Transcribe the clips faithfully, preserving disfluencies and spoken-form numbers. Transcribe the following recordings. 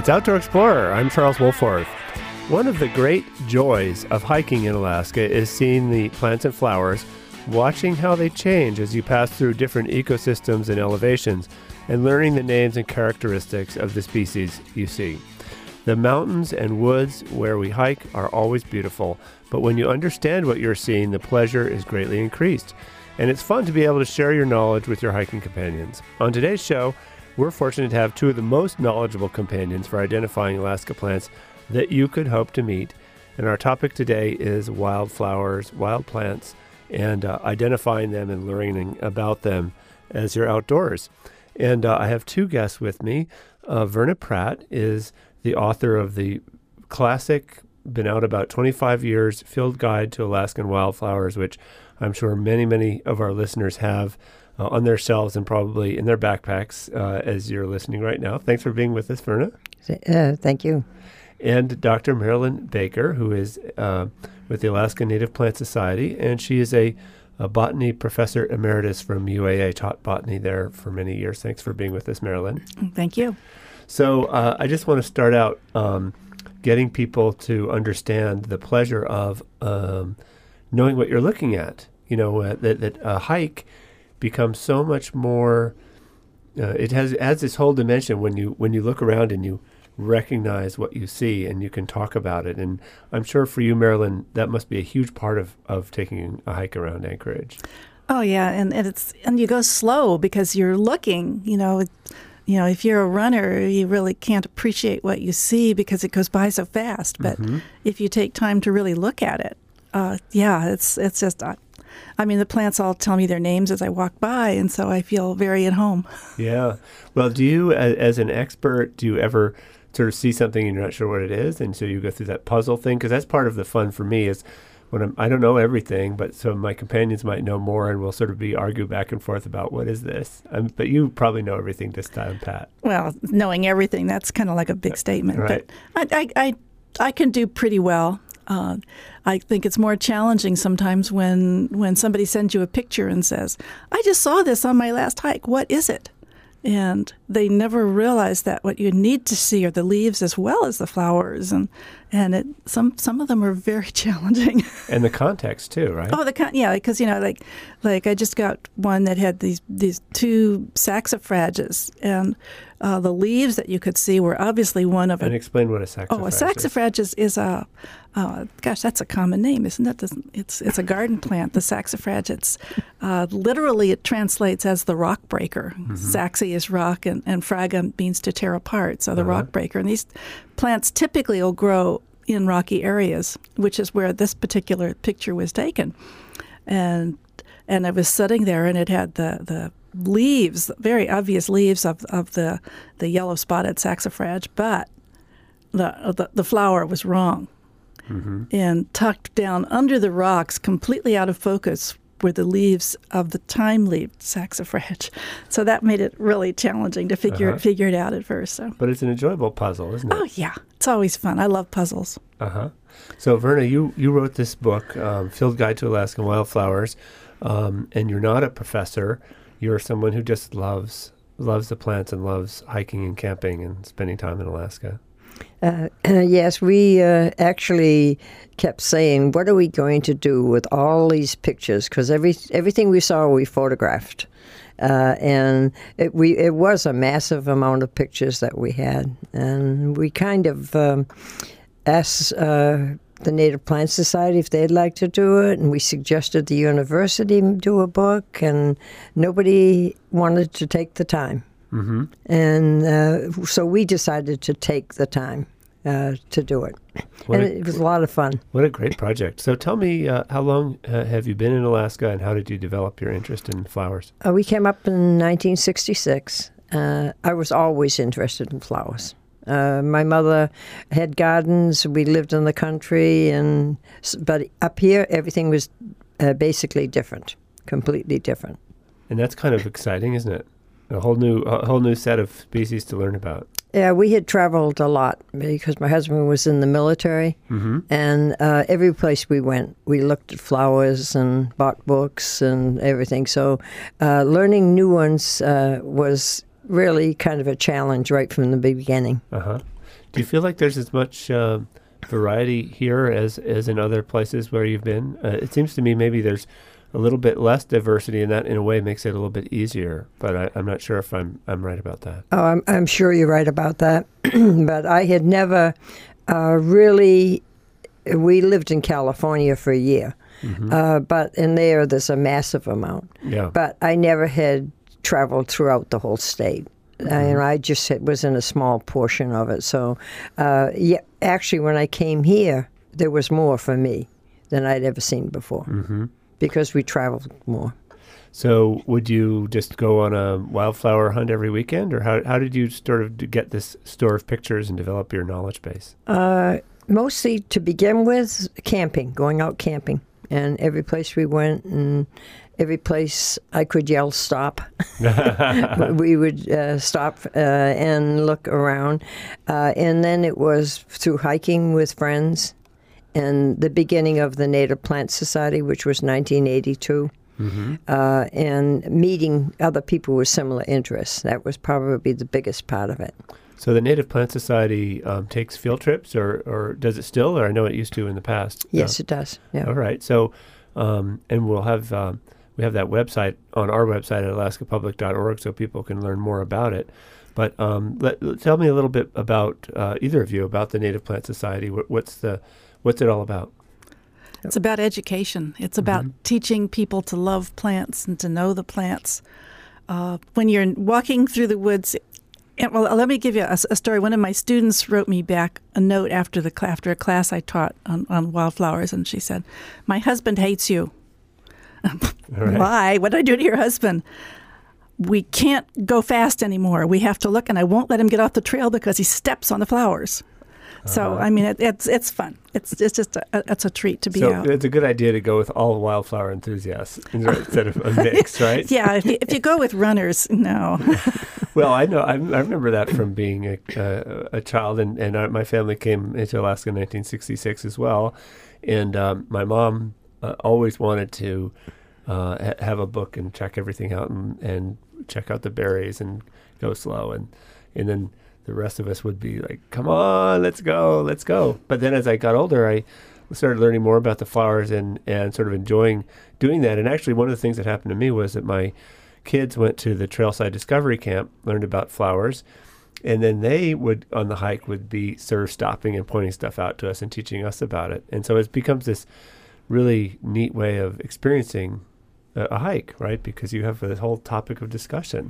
It's Outdoor Explorer. I'm Charles Wolforth. One of the great joys of hiking in Alaska is seeing the plants and flowers, watching how they change as you pass through different ecosystems and elevations, and learning the names and characteristics of the species you see. The mountains and woods where we hike are always beautiful, but when you understand what you're seeing, the pleasure is greatly increased. And it's fun to be able to share your knowledge with your hiking companions. On today's show, we're fortunate to have two of the most knowledgeable companions for identifying Alaska plants that you could hope to meet. And our topic today is wildflowers, wild plants, and uh, identifying them and learning about them as you're outdoors. And uh, I have two guests with me. Uh, Verna Pratt is the author of the classic, been out about twenty-five years, Field Guide to Alaskan Wildflowers, which I'm sure many, many of our listeners have uh, on their shelves and probably in their backpacks uh, as you're listening right now. Thanks for being with us, Verna. Uh, thank you. And Doctor Marilyn Baker, who is uh, with the Alaska Native Plant Society, and she is a, a botany professor emeritus from U A A, taught botany there for many years. Thanks for being with us, Marilyn. Thank you. So uh, I just want to start out um, getting people to understand the pleasure of um, knowing what you're looking at. You know, uh, that, that a hike becomes so much more, uh, it has adds this whole dimension when you when you look around and you recognize what you see and you can talk about it. And I'm sure for you, Marilyn, that must be a huge part of, of taking a hike around Anchorage. Oh, yeah, and, and it's and you go slow because you're looking, you know, it, you know, if you're a runner, you really can't appreciate what you see because it goes by so fast. But mm-hmm. if you take time to really look at it, uh, yeah, it's it's just, uh, I mean, the plants all tell me their names as I walk by, and so I feel very at home. Yeah. Well, do you, as, as an expert, do you ever sort of see something and you're not sure what it is, and so you go through that puzzle thing? Because that's part of the fun for me is when I'm, I don't know everything, but so my companions might know more, and we'll sort of be argue back and forth about what is this. Um, but you probably know everything this time, Pat. Well, knowing everything, that's kind of like a big statement. Right. But I, I, I, I can do pretty well. Uh, I think it's more challenging sometimes when when somebody sends you a picture and says, "I just saw this on my last hike. What is it?" And they never realize that what you need to see are the leaves as well as the flowers, and and it, some some of them are very challenging. And the context too, right? Oh, the con- yeah, because you know, like like I just got one that had these these two saxifrages, and uh, the leaves that you could see were obviously one of a. And explain what a saxifrage oh, a saxifrage is, is a, uh, gosh, that's a common name, isn't it? It's it's a garden plant. The saxifrage. It's uh, literally it translates as the rock breaker. Mm-hmm. Saxi is rock, and, and fraga means to tear apart. So the uh-huh. rock breaker. And these plants typically will grow in rocky areas, which is where this particular picture was taken. And and I was sitting there, and it had the the. leaves, very obvious leaves of, of the, the yellow spotted saxifrage, but the, the the flower was wrong. Mm-hmm. And tucked down under the rocks, completely out of focus, were the leaves of the time-leaved saxifrage. So that made it really challenging to figure uh-huh. it, figure it out at first. So. But it's an enjoyable puzzle, isn't it? Oh, yeah. It's always fun. I love puzzles. Uh-huh. So, Verna, you, you wrote this book, um, Field Guide to Alaskan Wildflowers, um, and you're not a professor. You're someone who just loves loves the plants and loves hiking and camping and spending time in Alaska. Uh, yes, we uh, actually kept saying, what are we going to do with all these pictures? Because every, everything we saw, we photographed. Uh, and it, we, it was a massive amount of pictures that we had. And we kind of um, asked uh, the Native Plant Society if they'd like to do it, and we suggested the university do a book, and nobody wanted to take the time. Mm-hmm. And uh, so we decided to take the time uh, to do it. What and a, it was a lot of fun. What a great project. So tell me, uh, how long uh, have you been in Alaska, and how did you develop your interest in flowers? Uh, we came up in nineteen sixty-six. Uh, I was always interested in flowers. Uh, my mother had gardens. We lived in the country, and but up here, everything was uh, basically different, completely different. And that's kind of exciting, isn't it? A whole new, a whole new set of species to learn about. Yeah, we had traveled a lot because my husband was in the military, mm-hmm. and uh, every place we went, we looked at flowers and bought books and everything. So uh, learning new ones uh, was really kind of a challenge right from the beginning. Uh-huh. Do you feel like there's as much uh, variety here as, as in other places where you've been? Uh, it seems to me maybe there's a little bit less diversity, and that in a way makes it a little bit easier. But I, I'm not sure if I'm I'm right about that. Oh, I'm, I'm sure you're right about that. But I had never uh, really, we lived in California for a year. Mm-hmm. Uh, but in there, there's a massive amount. Yeah. But I never had traveled throughout the whole state. Mm-hmm. And I just had, was in a small portion of it. So, uh, yeah, actually, when I came here, there was more for me than I'd ever seen before. Mm-hmm. Because we traveled more. So would you just go on a wildflower hunt every weekend, or how how did you sort of get this store of pictures and develop your knowledge base? Uh, mostly to begin with, camping, going out camping. And every place we went and every place I could yell, stop, we would uh, stop uh, and look around. Uh, and then it was through hiking with friends. And the beginning of the Native Plant Society, which was nineteen eighty-two, mm-hmm. uh, and meeting other people with similar interests. That was probably the biggest part of it. So the Native Plant Society um, takes field trips, or, or does it still? Or I know it used to in the past. Yes, uh, it does. Yeah. All right. So, um, and we'll have um, we have that website on our website at alaska public dot org, so people can learn more about it. But um, let, tell me a little bit about uh, either of you about the Native Plant Society. What, what's the What's it all about? It's about education. It's about mm-hmm. teaching people to love plants and to know the plants. Uh, when you're walking through the woods, and, well, let me give you a, a story. One of my students wrote me back a note after the after a class I taught on, on wildflowers, and she said, "My husband hates you." Right. Why? What did I do to your husband? We can't go fast anymore. We have to look, and I won't let him get off the trail because he steps on the flowers. So, uh-huh. I mean, it, it's it's fun. It's it's just a, it's a treat to be so out. So it's a good idea to go with all wildflower enthusiasts instead of a mix, right? Yeah, if you, if you go with runners, no. Well, I know. I, I remember that from being a, uh, a child, and, and our, my family came into Alaska in nineteen sixty-six as well. And um, my mom uh, always wanted to uh, ha- have a book and check everything out and, and check out the berries and go slow. And, and then the rest of us would be like, come on, let's go, let's go. But then as I got older, I started learning more about the flowers and, and sort of enjoying doing that. And actually, one of the things that happened to me was that my kids went to the Trailside Discovery Camp, learned about flowers, and then they would, on the hike, would be sort of stopping and pointing stuff out to us and teaching us about it. And so it becomes this really neat way of experiencing a, a hike, right? Because you have this whole topic of discussion.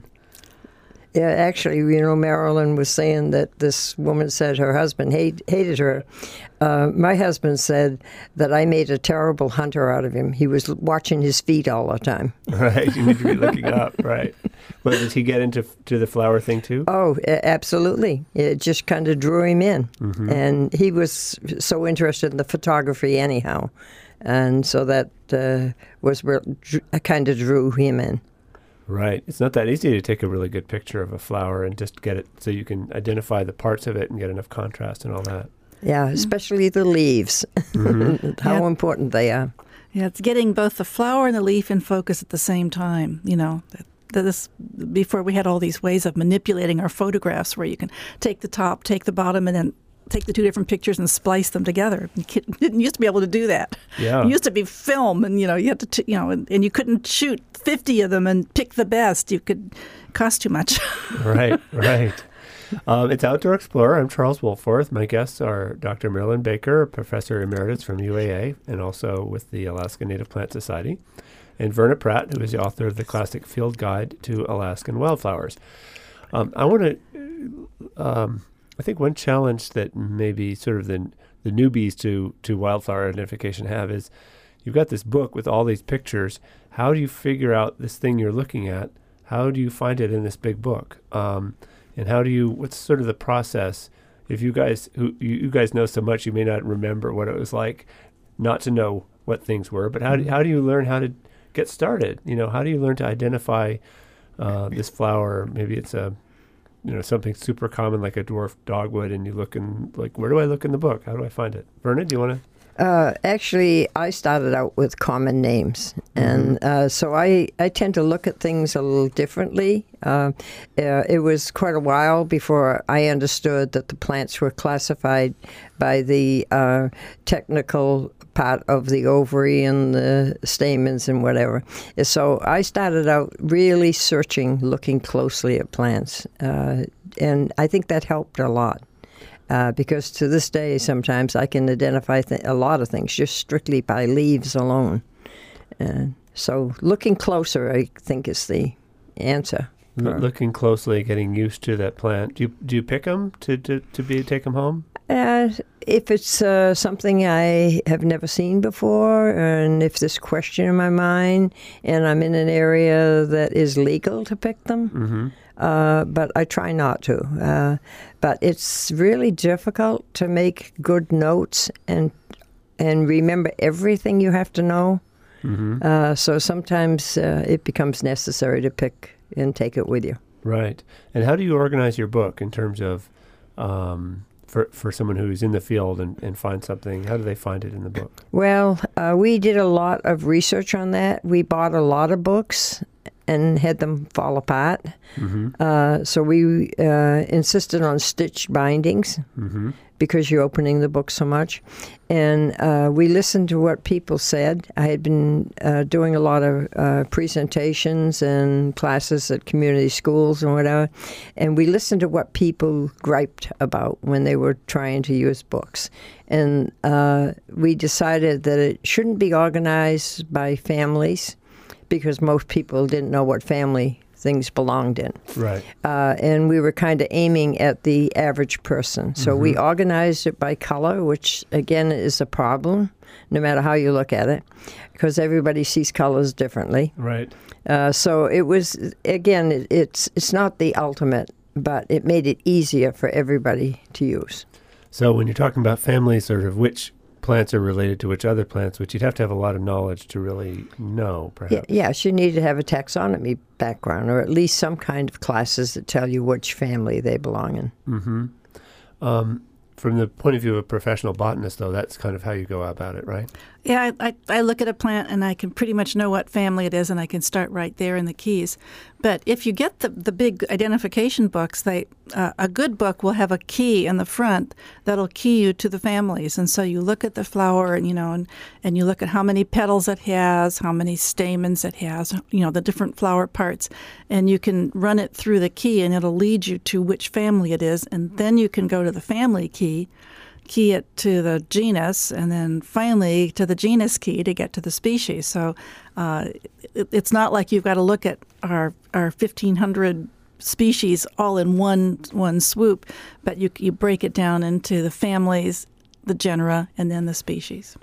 Yeah, actually, you know, Marilyn was saying that this woman said her husband hate, hated her. Uh, my husband said that I made a terrible hunter out of him. He was watching his feet all the time. Right, you need to be looking up, right. Well, did he get into to the flower thing too? Oh, absolutely. It just kind of drew him in. Mm-hmm. And he was so interested in the photography anyhow. And so that uh, was where I kind of drew him in. Right. It's not that easy to take a really good picture of a flower and just get it so you can identify the parts of it and get enough contrast and all that. Yeah, especially the leaves, mm-hmm. how yeah. important they are. Yeah, it's getting both the flower and the leaf in focus at the same time. You know, this before we had all these ways of manipulating our photographs where you can take the top, take the bottom, and then take the two different pictures and splice them together. You didn't used to be able to do that. Yeah. It used to be film, and you know you had to, t- you know, and, and you couldn't shoot fifty of them and pick the best. You could cost too much. Right, right. Um, it's Outdoor Explorer. I'm Charles Wohlforth. My guests are Doctor Marilyn Baker, Professor Emeritus from U A A, and also with the Alaska Native Plant Society, and Verna Pratt, who is the author of the classic Field Guide to Alaskan Wildflowers. Um, I want to. Um, I think one challenge that maybe sort of the the newbies to, to wildflower identification have is you've got this book with all these pictures. How do you figure out this thing you're looking at? How do you find it in this big book? Um, and how do you, what's sort of the process? If you guys, who you, you guys know so much, you may not remember what it was like not to know what things were, but how do, how do you learn how to get started? You know, how do you learn to identify uh, this flower? Maybe it's a, you know, something super common like a dwarf dogwood, and you look in, like, where do I look in the book? How do I find it? Verna, do you want to? Uh, actually, I started out with common names, and uh, so I, I tend to look at things a little differently. Uh, uh, it was quite a while before I understood that the plants were classified by the uh, technical part of the ovary and the stamens and whatever. So I started out really searching, looking closely at plants, uh, and I think that helped a lot. Uh, because to this day, sometimes I can identify th- a lot of things just strictly by leaves alone. Uh, so looking closer, I think, is the answer. L- looking closely, getting used to that plant. Do you do you pick them to to, to be take them home? Uh, if it's uh, something I have never seen before, and if there's a question in my mind, and I'm in an area that is legal to pick them. Mm-hmm. Uh, but I try not to. Uh, but it's really difficult to make good notes and and remember everything you have to know. Mm-hmm. Uh, so sometimes uh, it becomes necessary to pick and take it with you. Right. And how do you organize your book in terms of um, for for someone who's in the field and, and finds something? How do they find it in the book? Well, uh, we did a lot of research on that. We bought a lot of books and had them fall apart. Mm-hmm. Uh, so we uh, insisted on stitched bindings mm-hmm. because you're opening the book so much. And uh, we listened to what people said. I had been uh, doing a lot of uh, presentations and classes at community schools and whatever, and we listened to what people griped about when they were trying to use books. And uh, we decided that it shouldn't be organized by families, because most people didn't know what family things belonged in. Right. Uh, and we were kind of aiming at the average person. So mm-hmm. we organized it by color, which, again, is a problem, no matter how you look at it, because everybody sees colors differently. Right. Uh, so it was, again, it, it's it's not the ultimate, but it made it easier for everybody to use. So when you're talking about families, sort of which plants are related to which other plants, which you'd have to have a lot of knowledge to really know, perhaps. Yeah, yes, you need to have a taxonomy background, or at least some kind of classes that tell you which family they belong in. Mm-hmm. Um, from the point of view of a professional botanist, though, that's kind of how you go about it, right? Yeah, I, I, I look at a plant and I can pretty much know what family it is, and I can start right there in the keys. But if you get the the big identification books, they uh, a good book will have a key in the front that'll key you to the families. And so you look at the flower, and you know, and, and you look at how many petals it has, how many stamens it has, you know, the different flower parts, and you can run it through the key, and it'll lead you to which family it is, and then you can go to the family key, key it to the genus, and then finally to the genus key to get to the species. So uh, it, it's not like you've got to look at our our fifteen hundred species all in one one swoop, but you you break it down into the families, the genera, and then the species.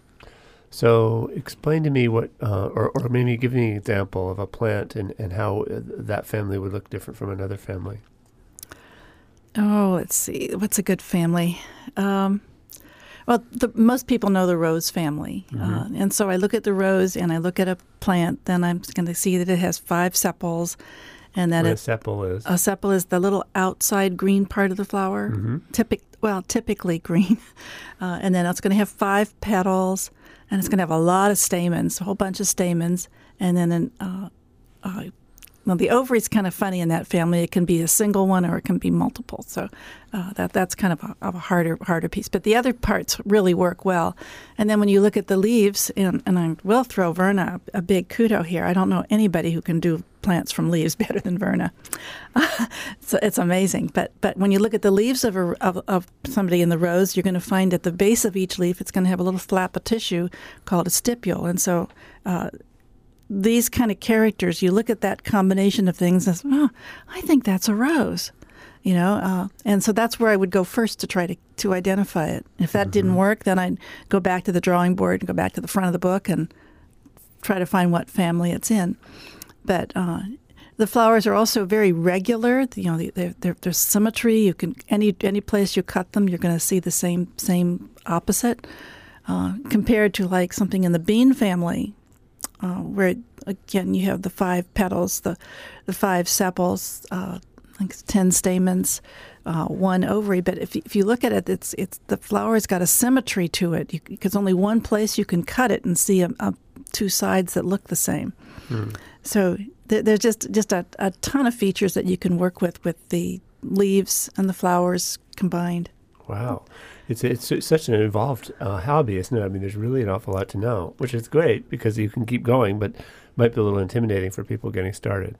So explain to me what, uh, or, or maybe give me an example of a plant and, and how that family would look different from another family. Oh, let's see. What's a good family? Um, well, the, most people know the rose family. Mm-hmm. Uh, and so I look at the rose and I look at a plant, then I'm going to see that it has five sepals. And that what it, a sepal is? A sepal is the little outside green part of the flower. Mm-hmm. Typic, well, typically green. Uh, and then it's going to have five petals, and it's going to have a lot of stamens, a whole bunch of stamens. And then an, uh, uh, well, the ovary is kind of funny in that family. It can be a single one or it can be multiple. So uh, that that's kind of a, of a harder harder piece. But the other parts really work well. And then when you look at the leaves, and, and I will throw Verna a, a big kudo here. I don't know anybody who can do plants from leaves better than Verna. So it's amazing. But but when you look at the leaves of, a, of of somebody in the rose, you're going to find at the base of each leaf, it's going to have a little flap of tissue called a stipule. And so uh, these kind of characters, you look at that combination of things and say, oh, I think that's a rose, you know. Uh, and so that's where I would go first to try to, to identify it. If that mm-hmm. didn't work, then I'd go back to the drawing board and go back to the front of the book and try to find what family it's in. But uh, the flowers are also very regular. You know, they're, they're, there's symmetry. You can any any place you cut them, you're going to see the same same opposite. Uh, compared to like something in the bean family, uh, where again you have the five petals, the the five sepals, uh, I think it's ten stamens. uh, one ovary. But if you, if you look at it, it's it's the flower's got a symmetry to it, because only one place you can cut it and see a, a, two sides that look the same. Mm. So th- there's just just a, a ton of features that you can work with with the leaves and the flowers combined. Wow. It's it's such an involved uh, hobby, isn't it? I mean, there's really an awful lot to know, which is great because you can keep going, but might be a little intimidating for people getting started.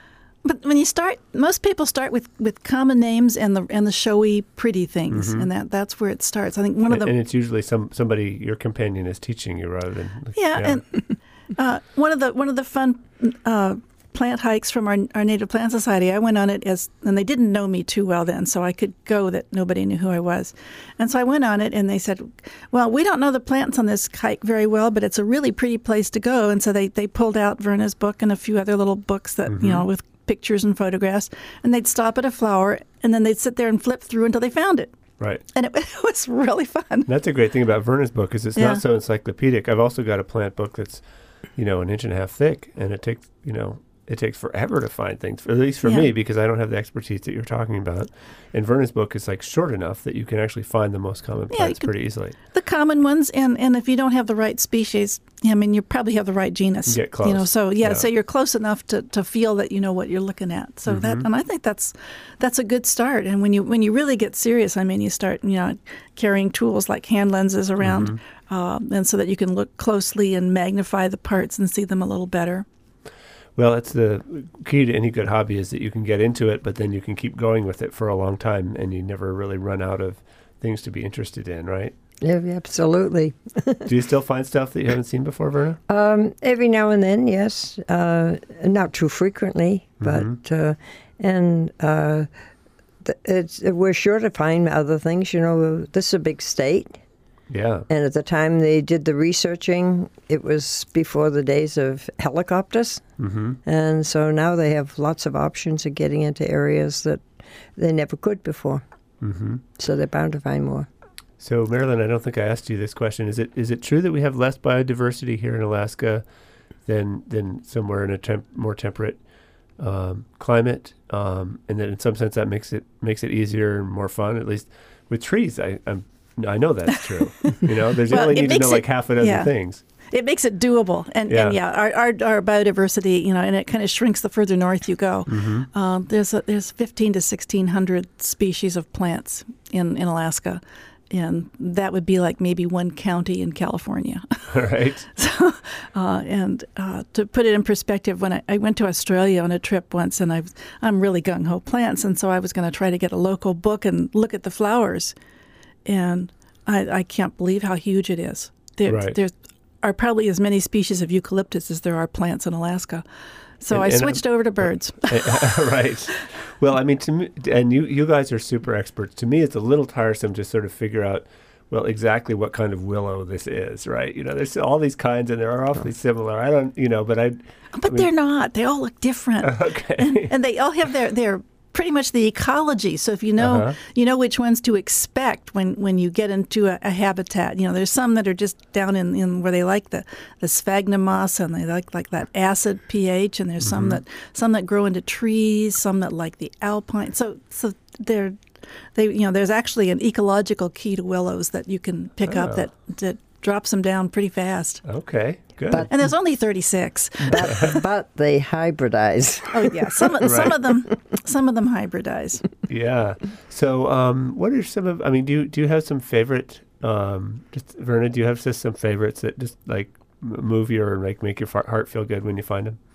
But when you start, most people start with, with common names and the and the showy, pretty things, mm-hmm. and that, that's where it starts. I think one of the and it's usually some somebody, your companion, is teaching you rather than yeah. yeah. And uh, one of the one of the fun uh, plant hikes from our our Native Plant Society, I went on it as, and they didn't know me too well then, so I could go that nobody knew who I was. And so I went on it, and they said, well, we don't know the plants on this hike very well, but it's a really pretty place to go. And so they, they pulled out Verna's book and a few other little books that, mm-hmm. you know, with pictures and photographs, and they'd stop at a flower, and then they'd sit there and flip through until they found it. Right. And it, it was really fun. That's a great thing about Verna's book, is it's yeah. not so encyclopedic. I've also got a plant book that's, you know, an inch and a half thick, and it takes, you know, it takes forever to find things, at least for yeah. me, because I don't have the expertise that you're talking about. And Verna's book is like short enough that you can actually find the most common plants yeah, pretty easily. The common ones, and, and if you don't have the right species, I mean, you probably have the right genus. Get close. You know, so yeah, yeah, so you're close enough to, to feel that you know what you're looking at. So mm-hmm. that, and I think that's that's a good start. And when you when you really get serious, I mean, you start you know carrying tools like hand lenses around, mm-hmm. uh, and so that you can look closely and magnify the parts and see them a little better. Well, it's the key to any good hobby is that you can get into it, but then you can keep going with it for a long time, and you never really run out of things to be interested in, right? Yeah, absolutely. Do you still find stuff that you haven't seen before, Verna? Um, every now and then, yes. Uh, not too frequently, but mm-hmm. uh, and uh, th- it's we're sure to find other things. You know, this is a big state. Yeah. And at the time they did the researching, it was before the days of helicopters. Mm-hmm. And so now they have lots of options of getting into areas that they never could before. Mm-hmm. So they're bound to find more. So, Marilyn, I don't think I asked you this question. Is it is it true that we have less biodiversity here in Alaska than than somewhere in a temp- more temperate um, climate? Um, and that in some sense that makes it makes it easier and more fun, at least with trees. I, I'm I know that's true. You know, there's well, you only need to know it, like half a dozen yeah. things. It makes it doable. And yeah, and yeah our, our our biodiversity, you know, and it kind of shrinks the further north you go. Mm-hmm. Um, there's a, there's fifteen to sixteen hundred species of plants in, in Alaska. And that would be like maybe one county in California. All right. So, uh, and uh, to put it in perspective, when I, I went to Australia on a trip once, and I, I'm really gung-ho plants, and so I was going to try to get a local book and look at the flowers. And I, I can't believe how huge it is. There right. there are probably as many species of eucalyptus as there are plants in Alaska. So and, I and switched I'm, over to birds. Right. Well, I mean, to me, and you, you guys are super experts. To me, it's a little tiresome to sort of figure out, well, exactly what kind of willow this is, right? You know, there's all these kinds, and they're awfully similar. I don't, you know, but I. But I mean, they're not. They all look different. Okay. And, and they all have their their. pretty much the ecology. So if you know, uh-huh. you know which ones to expect when, when you get into a, a habitat. You know, there's some that are just down in, in where they like the, the sphagnum moss, and they like like that acid pH. And there's mm-hmm. some that some that grow into trees, some that like the alpine. So so they're they you know there's actually an ecological key to willows that you can pick oh. up that that drops them down pretty fast. Okay. Good. But, and there's only thirty-six. But, but they hybridize. Oh yeah, some right. some of them some of them hybridize. Yeah. So, um, what are some of? I mean, do you do you have some favorite? Um, just Verna, do you have just some favorites that just like move you or like make your heart feel good when you find them?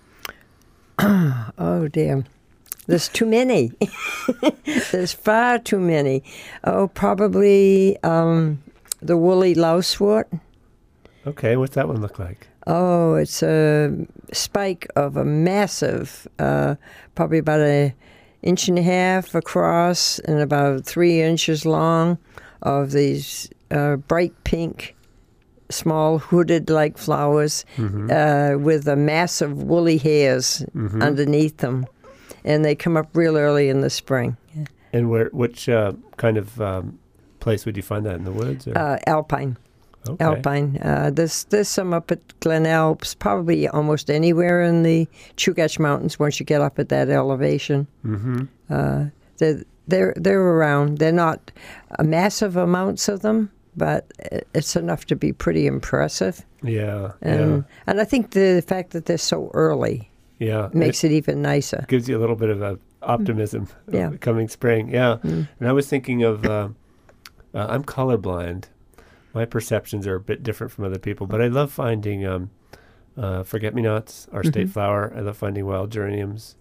Oh dear, there's too many. There's far too many. Oh, probably um, the woolly lousewort. Okay, what's that one look like? Oh, it's a spike of a massive, uh, probably about an inch and a half across and about three inches long, of these uh, bright pink, small hooded-like flowers mm-hmm. uh, with a mass of woolly hairs mm-hmm. underneath them. And they come up real early in the spring. Yeah. And where, which uh, kind of um, place would you find that, in the woods? Or? Uh, alpine. Okay. Alpine. Uh, there's there's some up at Glen Alps, probably almost anywhere in the Chugach Mountains once you get up at that elevation. Mm-hmm. Uh, they're they're around. They're not uh, massive amounts of them, but it's enough to be pretty impressive. Yeah, and yeah. and I think the fact that they're so early, yeah, makes it, it even nicer. Gives you a little bit of a optimism. Mm. Yeah, of coming spring. Yeah, mm. and I was thinking of. Uh, uh, I'm colorblind. My perceptions are a bit different from other people, but I love finding um, uh, forget-me-nots, our state mm-hmm. flower. I love finding wild geraniums,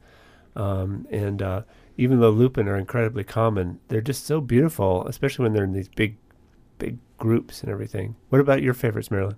um, and uh, even though lupin are incredibly common, they're just so beautiful, especially when they're in these big, big groups and everything. What about your favorites, Marilyn?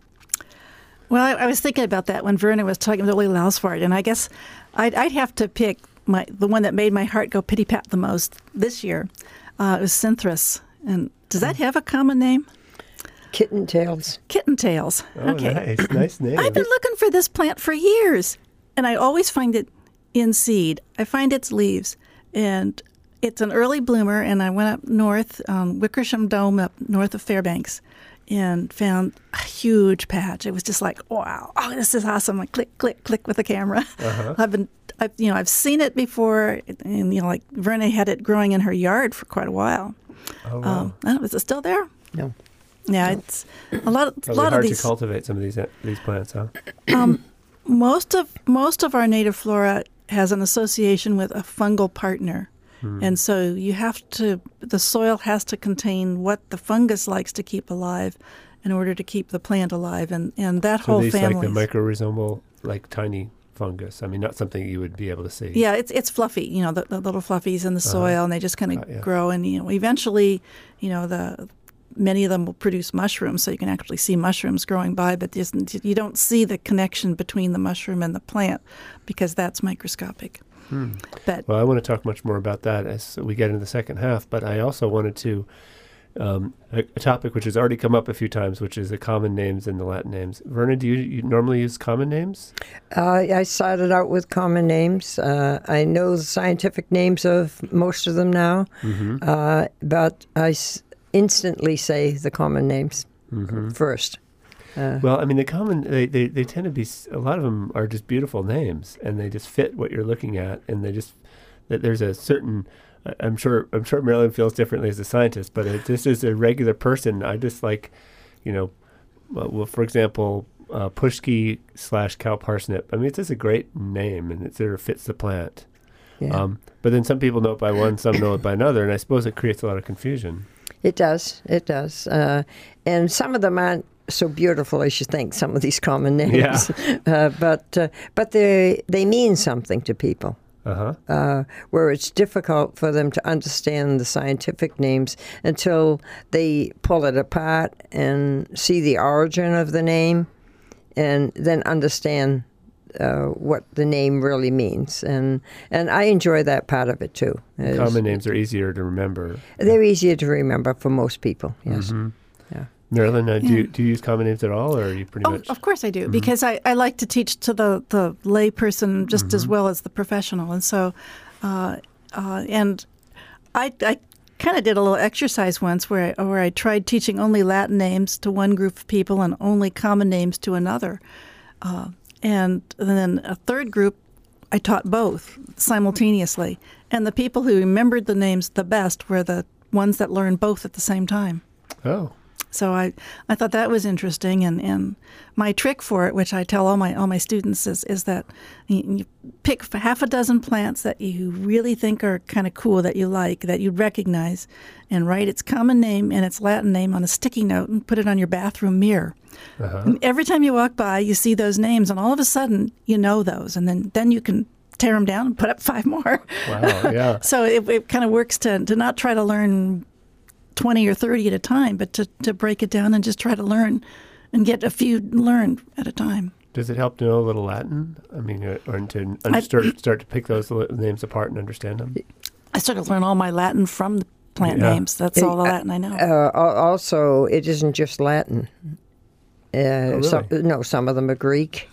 Well, I, I was thinking about that when Verna was talking about Lily Lousford, and I guess I'd, I'd have to pick my the one that made my heart go pitty-pat the most this year. Uh, it was Cynthras. And does that have a common name? Kitten tails. Kitten tails. Oh, okay. Nice, nice name. I've been looking for this plant for years, and I always find it in seed. I find its leaves, and it's an early bloomer. And I went up north, um, Wickersham Dome, up north of Fairbanks, and found a huge patch. It was just like, wow, oh, this is awesome! I click, click, click with the camera. Uh-huh. I've been, I've, you know, I've seen it before, and you know, like Verna had it growing in her yard for quite a while. Oh, wow. Um, I don't know, is it still there? No. Yeah, no. it's a lot of Probably a lot hard of these. to cultivate some of these uh, these plants, huh? Um, most of most of our native flora has an association with a fungal partner, hmm. and so you have to. The soil has to contain what the fungus likes to keep alive, in order to keep the plant alive, and and that so whole these family. like the microrhizomal, like tiny fungus. I mean, not something you would be able to see. Yeah, it's it's fluffy. You know, the, the little fluffies in the soil, uh-huh. and they just kind of uh, yeah. grow. And you know, eventually, you know, the many of them will produce mushrooms, so you can actually see mushrooms growing by. But you don't see the connection between the mushroom and the plant because that's microscopic. Hmm. But well, I want to talk much more about that as we get into the second half. But I also wanted to. Um, a, a topic which has already come up a few times, which is the common names and the Latin names. Verna, do you, you normally use common names? Uh, I started out with common names. Uh, I know the scientific names of most of them now, mm-hmm. uh, but I s- instantly say the common names mm-hmm. first. Uh, well, I mean, the common, they, they, they tend to be, a lot of them are just beautiful names, and they just fit what you're looking at, and they just, that there's a certain... I'm sure I'm sure Marilyn feels differently as a scientist, but it, just as a regular person, I just like, you know, well, for example, uh, Pushki slash cow parsnip. I mean, it's just a great name, and it sort of fits the plant. Yeah. Um, but then some people know it by one, some know it by another, and I suppose it creates a lot of confusion. It does. It does. Uh, and some of them aren't so beautiful as you think, some of these common names. Yeah. uh, but uh, but they they mean something to people. Uh-huh. Uh, where it's difficult for them to understand the scientific names until they pull it apart and see the origin of the name and then understand uh, what the name really means. And and I enjoy that part of it, too. It's, common names are easier to remember. They're easier to remember for most people, yes. Mm-hmm. Yeah. Marilyn, uh, do, yeah. you, do you use common names at all, or are you pretty oh, much... Of course I do, mm-hmm. because I, I like to teach to the, the lay person just mm-hmm. as well as the professional. And so, uh, uh, and I, I kind of did a little exercise once where I, where I tried teaching only Latin names to one group of people and only common names to another. Uh, and then a third group, I taught both simultaneously. And the people who remembered the names the best were the ones that learned both at the same time. Oh. So I, I thought that was interesting, and, and my trick for it, which I tell all my all my students, is is that you, you pick half a dozen plants that you really think are kind of cool, that you like, that you recognize, and write its common name and its Latin name on a sticky note and put it on your bathroom mirror. Uh-huh. And every time you walk by, you see those names, and all of a sudden you know those, and then, then you can tear them down and put up five more. Wow, yeah. So it, it kind of works to to not try to learn twenty or thirty at a time, but to, to break it down and just try to learn and get a few learned at a time. Does it help to know a little Latin? I mean, or, or to under, start, start to pick those names apart and understand them? I started to learn all my Latin from the plant yeah. names. That's it, all the Latin I know. Uh, also, it isn't just Latin. Uh, oh, really? some, no, some of them are Greek.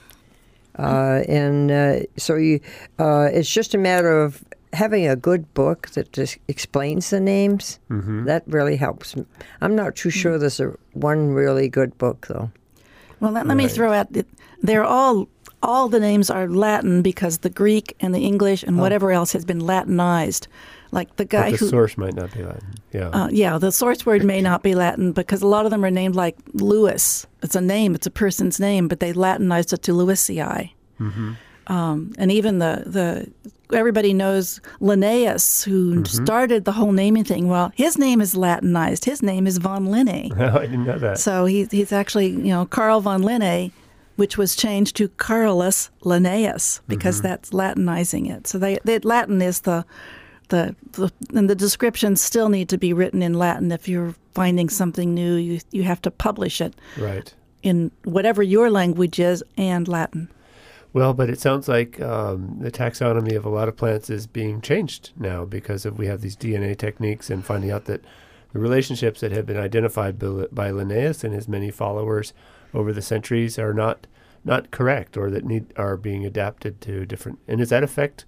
Uh, and uh, so you, uh, it's just a matter of having a good book that just explains the names. Mm-hmm. That really helps. I'm not too sure there's a one really good book, though. Well, let, let right. me throw out that they're all all the names are Latin because the Greek and the English and oh. whatever else has been Latinized. Like the guy but the who source might not be Latin. Yeah. Uh, yeah, the source word may not be Latin because a lot of them are named like Louis. It's a name, it's a person's name, but they Latinized it to Louisii. Mm-hmm. Um, and even the, the everybody knows Linnaeus, who Mm-hmm. started the whole naming thing. Well, his name is Latinized. His name is von Linné. Oh, I didn't know that. So he, he's actually, you know, Carl von Linné, which was changed to Carolus Linnaeus because Mm-hmm. that's Latinizing it. So they, they Latin is the, the the and the descriptions still need to be written in Latin. If you're finding something new, you you have to publish it Right. in whatever your language is and Latin. Well, but it sounds like um, the taxonomy of a lot of plants is being changed now because of we have these D N A techniques and finding out that the relationships that have been identified by, by Linnaeus and his many followers over the centuries are not not correct, or that need are being adapted to different. And does that affect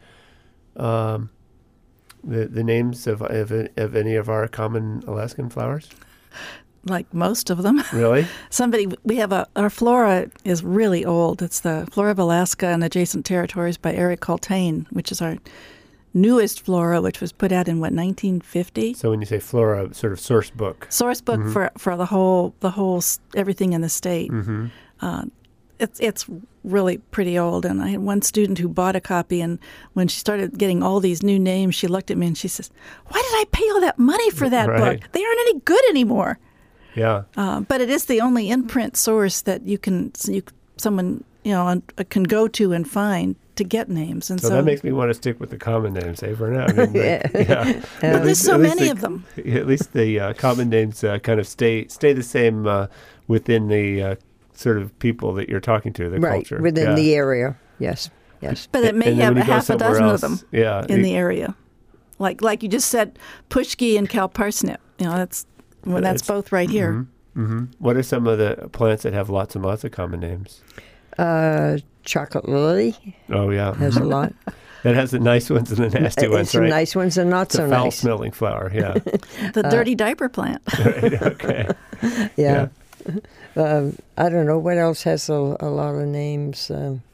um, the the names of, of of any of our common Alaskan flowers? Like most of them. Really? Somebody, we have a, our flora is really old. It's the Flora of Alaska and Adjacent Territories by Eric Coltane, which is our newest flora, which was put out in, what, nineteen fifty? So when you say flora, sort of source book. Source book Mhm. for, for the whole, the whole, s- everything in the state. Mm-hmm. Uh, it's it's really pretty old. And I had one student who bought a copy, and when she started getting all these new names, she looked at me and she says, "Why did I pay all that money for that Right. book? They aren't any good anymore." Yeah. Uh, but it is the only in-print source that you can, you, someone you know un- can go to and find to get names. And So, so, that makes me want to stick with the common names, eh, Verna? I mean, Yeah. like, yeah. Yeah. At there's least- so at least many the- of them. At least the uh, common names uh, kind of stay stay the same uh, within the uh, sort of people that you're talking to, the Right, culture. within yeah. the area. Yes, yes. But it may And then have when a you go half a somewhere dozen else, of them Yeah. in you- the area. Like like you just said, Pushki and cow parsnip. You know, that's well, that's It's- both right here. Mhm, mhm. What are some of the plants that have lots and lots of common names? Uh, chocolate lily Oh, yeah. has a lot. That has the nice ones and the nasty Uh, ones, some right? nice ones and not It's so a nice. foul-smelling flower, yeah. The dirty diaper plant. Right, okay. Yeah. Um, I don't know what else has a, a lot of names. Um,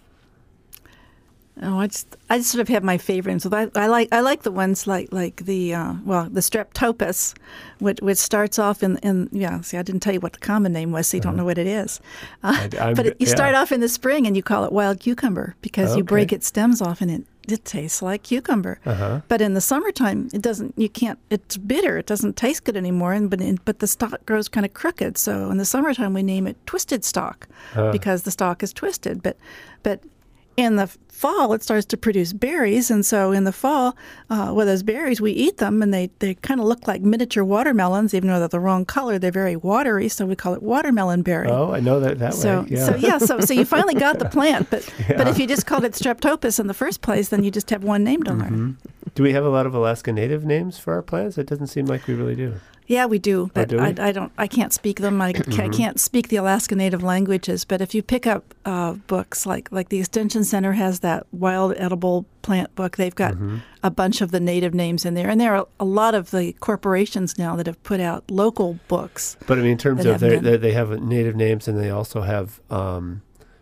Oh, I just I just sort of have my favorites. So I, I like I like the ones like like the uh, well the Streptopus, which which starts off in in yeah. See, I didn't tell you what the common name was, so you don't know what it is. Uh, I- I'm- but it, you yeah. start off in the spring and you call it wild cucumber because you break Okay. its stems off and it it tastes like cucumber. Uh-huh. But in the summertime, it doesn't. You can't. It's bitter. It doesn't taste good anymore. And but in, but the stalk grows kind of crooked. So in the summertime, we name it twisted stalk Huh. because the stalk is twisted. But but in the fall, it starts to produce berries, and so in the fall, uh, with those berries, we eat them, and they, they kind of look like miniature watermelons, even though they're the wrong color. They're very watery, so we call it watermelon berry. Oh, I know that that So, way. Yeah. so yeah, so so you finally got the plant, but but Yeah. if you just called it Streptopus in the first place, then you just have one name to learn. Mhm. Do we have a lot of Alaska Native names for our plants? It doesn't seem like we really do. Yeah, we do, but do we? I, I don't. I can't speak them. I, ca- I can't speak the Alaska Native languages. But if you pick up uh, books like like the Extension Center has that wild edible plant book, they've got a bunch of the native names in there, and there are a lot of the corporations now that have put out local books. But I mean, in terms That of have their, been- they they have native names, and they also have um,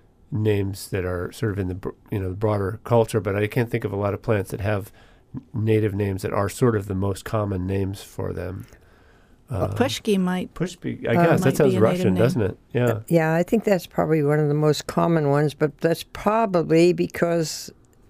names that are sort of in the br- you know the broader culture. But I can't think of a lot of plants that have native names that are sort of the most common names for them. Uh, Pushki might. Pushpi, I Uh, guess might that sounds be a native Russian, name. doesn't it? Yeah. yeah, I think that's probably one of the most common ones, but that's probably because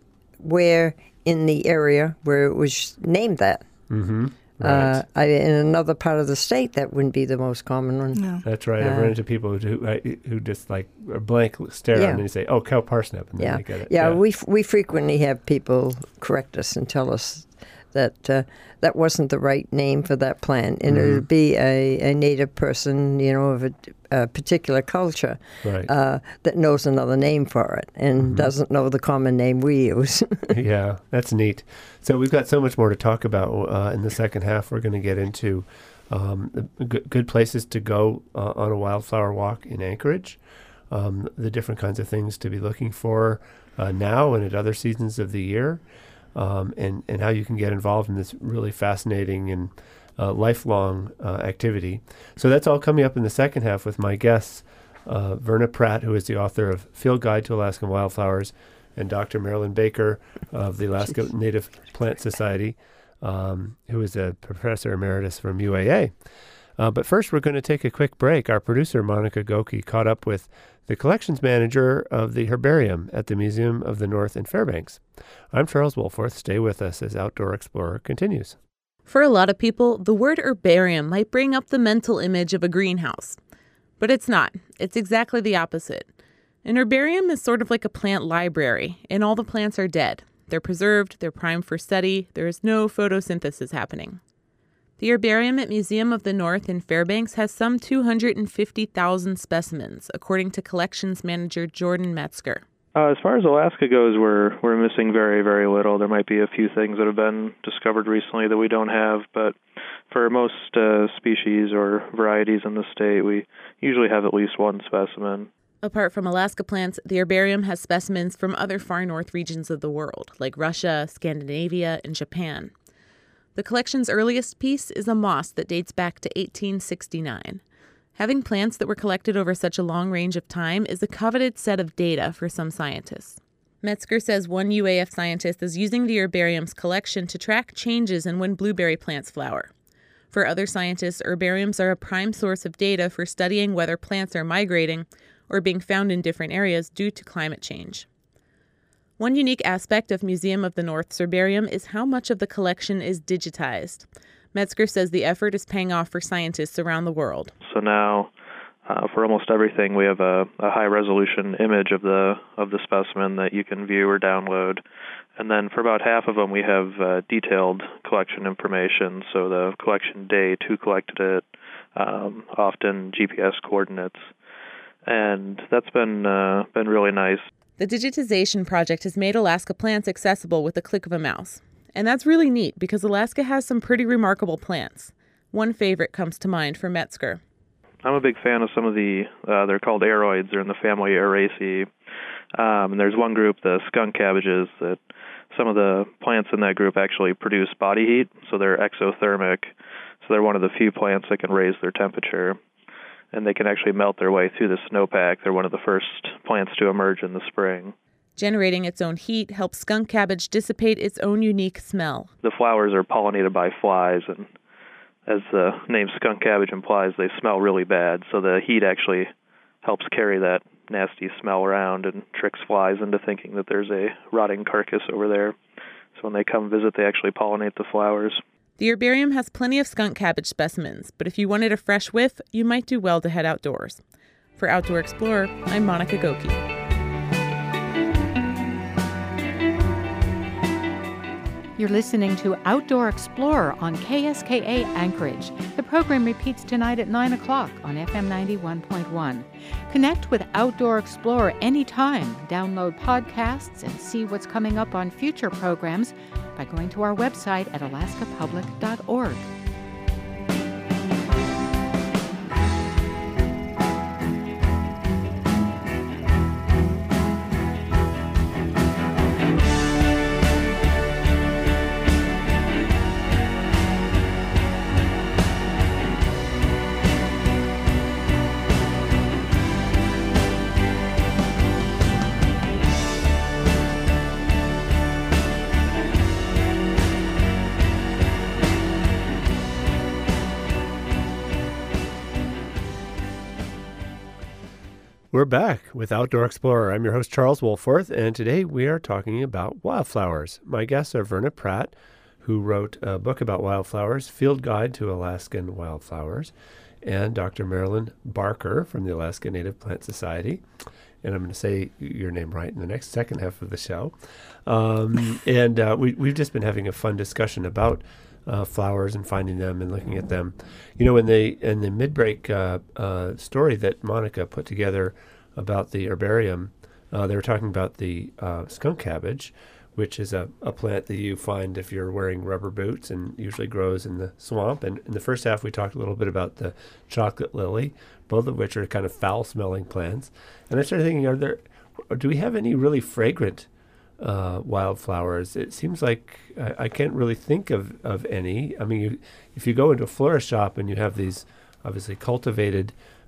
we're in the area where it was named that. Mm-hmm. Right. Uh, I, in another part of the state, that wouldn't be the most common one. No. That's right. I've uh, run into people who who, who just like a blank stare Yeah. on it and say, "Oh, cow parsnip," and then Yeah, they get it. yeah. We f- we frequently have people correct us and tell us that uh, that wasn't the right name for that plant, and Mhm. it would be a, a native person, you know, of a, a particular culture right. uh, that knows another name for it and Mhm. doesn't know the common name we use. Yeah, that's neat. So we've got so much more to talk about uh, in the second half. We're going to get into um, the good, good places to go uh, on a wildflower walk in Anchorage, um, the different kinds of things to be looking for uh, now and at other seasons of the year, um, and, and how you can get involved in this really fascinating and uh, lifelong uh, activity. So that's all coming up in the second half with my guests, uh, Verna Pratt, who is the author of Field Guide to Alaskan Wildflowers, and Doctor Marilyn Baker of the Alaska Native Plant Society. um, who is a professor emeritus from U A A. Uh, but first, we're going to take a quick break. Our producer, Monica Goki, caught up with the collections manager of the herbarium at the Museum of the North in Fairbanks. I'm Charles Wolforth. Stay with us as Outdoor Explorer continues. For a lot of people, the word herbarium might bring up the mental image of a greenhouse. But it's not. It's exactly the opposite. An herbarium is sort of like a plant library, and all the plants are dead. They're preserved, they're primed for study, there is no photosynthesis happening. The herbarium at Museum of the North in Fairbanks has some two hundred fifty thousand specimens, according to collections manager Jordan Metzger. Uh, as far as Alaska goes, we're we're missing very, very little. There might be a few things that have been discovered recently that we don't have, but for most uh, species or varieties in the state, we usually have at least one specimen. Apart from Alaska plants, the herbarium has specimens from other far north regions of the world, like Russia, Scandinavia, and Japan. The collection's earliest piece is a moss that dates back to eighteen sixty-nine. Having plants that were collected over such a long range of time is a coveted set of data for some scientists. Metzger says one U A F scientist is using the herbarium's collection to track changes in when blueberry plants flower. For other scientists, herbariums are a prime source of data for studying whether plants are migrating or being found in different areas due to climate change. One unique aspect of Museum of the North's herbarium is how much of the collection is digitized. Metzger says the effort is paying off for scientists around the world. So now, uh, for almost everything, we have a, a high-resolution image of the of the specimen that you can view or download. And then for about half of them, we have uh, detailed collection information, so the collection date, who collected it, um, often G P S coordinates. And that's been uh, been really nice. The digitization project has made Alaska plants accessible with the click of a mouse. And that's really neat because Alaska has some pretty remarkable plants. One favorite comes to mind for Metzger. I'm a big fan of some of the, uh, they're called aroids. They're in the family Araceae. Um, and there's one group, the skunk cabbages, that some of the plants in that group actually produce body heat, so they're exothermic. So they're one of the few plants that can raise their temperature. And they can actually melt their way through the snowpack. They're one of the first plants to emerge in the spring. Generating its own heat helps skunk cabbage dissipate its own unique smell. The flowers are pollinated by flies, and as the name skunk cabbage implies, they smell really bad. So the heat actually helps carry that nasty smell around and tricks flies into thinking that there's a rotting carcass over there. So when they come visit, they actually pollinate the flowers. The herbarium has plenty of skunk cabbage specimens, but if you wanted a fresh whiff, you might do well to head outdoors. For Outdoor Explorer, I'm Monica Goki. You're listening to Outdoor Explorer on K S K A Anchorage. The program repeats tonight at nine o'clock on F M ninety-one point one. Connect with Outdoor Explorer anytime. Download podcasts and see what's coming up on future programs by going to our website at alaska public dot org. We're back with Outdoor Explorer. I'm your host, Charles Wolforth, and today we are talking about wildflowers. My guests are Verna Pratt, who wrote a book about wildflowers, Field Guide to Alaskan Wildflowers, and Doctor Marilyn Barker from the Alaska Native Plant Society. And I'm going to say your name right in the next second half of the show. Um, and uh, we, we've just been having a fun discussion about Uh, flowers and finding them and looking at them. You know, in the in the mid-break uh, uh, story that Monica put together about the herbarium, uh, they were talking about the uh, skunk cabbage, which is a, a plant that you find if you're wearing rubber boots and usually grows in the swamp. And in the first half, we talked a little bit about the chocolate lily, both of which are kind of foul-smelling plants. And I started thinking, are there, do we have any really fragrant Uh, wildflowers? It seems like I, I can't really think of, of any. I mean, you, if you go into a florist shop and you have these obviously cultivated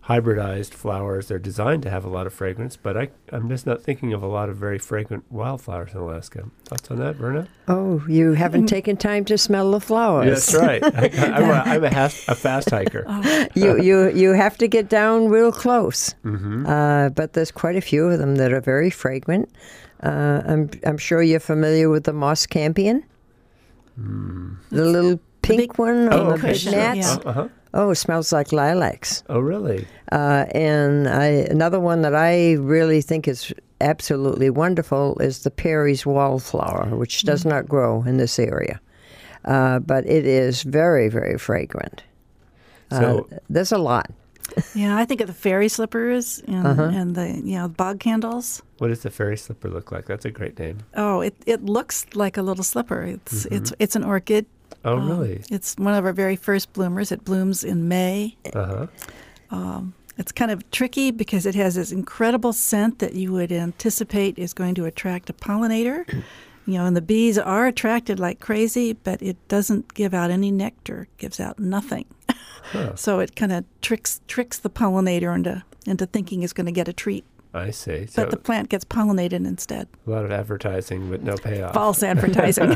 hybridized flowers. They're designed to have a lot of fragrance, but I, I'm just not thinking of a lot of very fragrant wildflowers in Alaska. Thoughts on that, Verna? Oh, you haven't taken time to smell the flowers. That's right. I, I'm, a, I'm a, has, a fast hiker. you, you, you have to get down real close. Mm-hmm. Uh, but there's quite a few of them that are very fragrant. Uh, I'm, I'm sure you're familiar with the moss campion. Mm. The little pink big- one Oh, on the okay. big gnats. Yeah. Uh, uh-huh. Oh, it smells like lilacs. Oh, really? Uh, and I, another one that I really think is absolutely wonderful is the Perry's wallflower, which does Mm-hmm. not grow in this area. Uh, but it is very, very fragrant. So- uh, there's a lot. Yeah, I think of the fairy slippers and, Uh-huh. and the you know bog candles. What does the fairy slipper look like? That's a great name. Oh, it, it looks like a little slipper. It's Mm-hmm. it's it's an orchid. Oh, Um, really? It's one of our very first bloomers. It blooms in May. Uh-huh. It's kind of tricky because it has this incredible scent that you would anticipate is going to attract a pollinator. You know, and the bees are attracted like crazy, but it doesn't give out any nectar. It gives out nothing. Huh. So it kind of tricks tricks the pollinator into into thinking it's going to get a treat. I see. So But the plant gets pollinated instead. a lot of advertising, but no payoff. False advertising.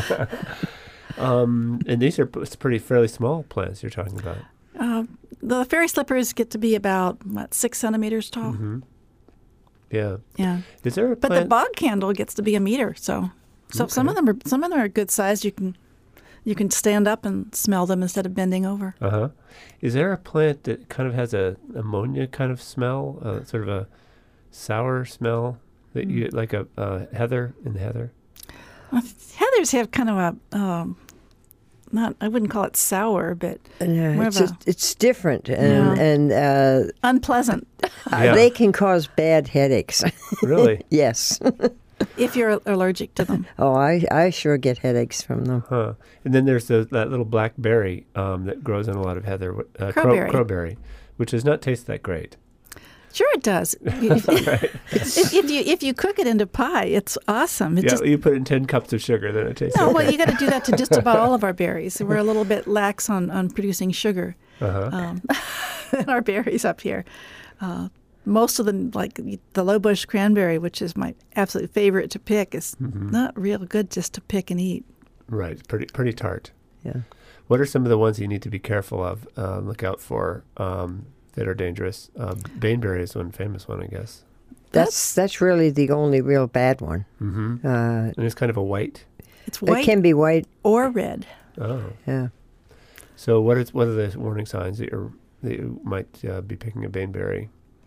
Um, and these are p- pretty fairly small plants you're talking about. uh, the fairy slippers get to be about, what, six centimeters tall? Mm-hmm. Yeah. Yeah. Is there a But plant? the bog candle gets to be a meter. So so some of them are some of them are good size. You can you can stand up and smell them instead of bending over. Uh huh. Is there a plant that kind of has a ammonia kind of smell, uh, sort of a sour smell that you like a uh, heather in the heather? Well, heathers have kind of a um, not I wouldn't call it sour, but Yeah, more it's, of a just, it's different, and, Yeah. and uh, unpleasant Yeah. they can cause bad headaches. Really? Yes. if you're allergic to them. Oh, I, I sure get headaches from them. Huh. And then there's the, that little black berry um, that grows on a lot of heather, uh, crow- Crowberry. crowberry, which does not taste that great. Sure, it does. if, if, if you if you cook it into pie, it's awesome. It Yeah, just you put in ten cups of sugar, then it tastes no. okay. Well, you got to do that to just about all of our berries. We're a little bit lax on, on producing sugar Uh-huh. um, in our berries up here. Uh, most of them, like the low bush cranberry, which is my absolute favorite to pick, is Mm-hmm. not real good just to pick and eat. Right, it's pretty pretty tart. Yeah. What are some of the ones you need to be careful of, uh, look out for, um, that are dangerous? Uh, Baneberry is one famous one, I guess. That's that's really the only real bad one. Mm-hmm. Uh, And it's kind of a white. It's it white can be white. or red. Oh, Yeah. so what is what are the warning signs that you're that you might uh, be picking a Baneberry?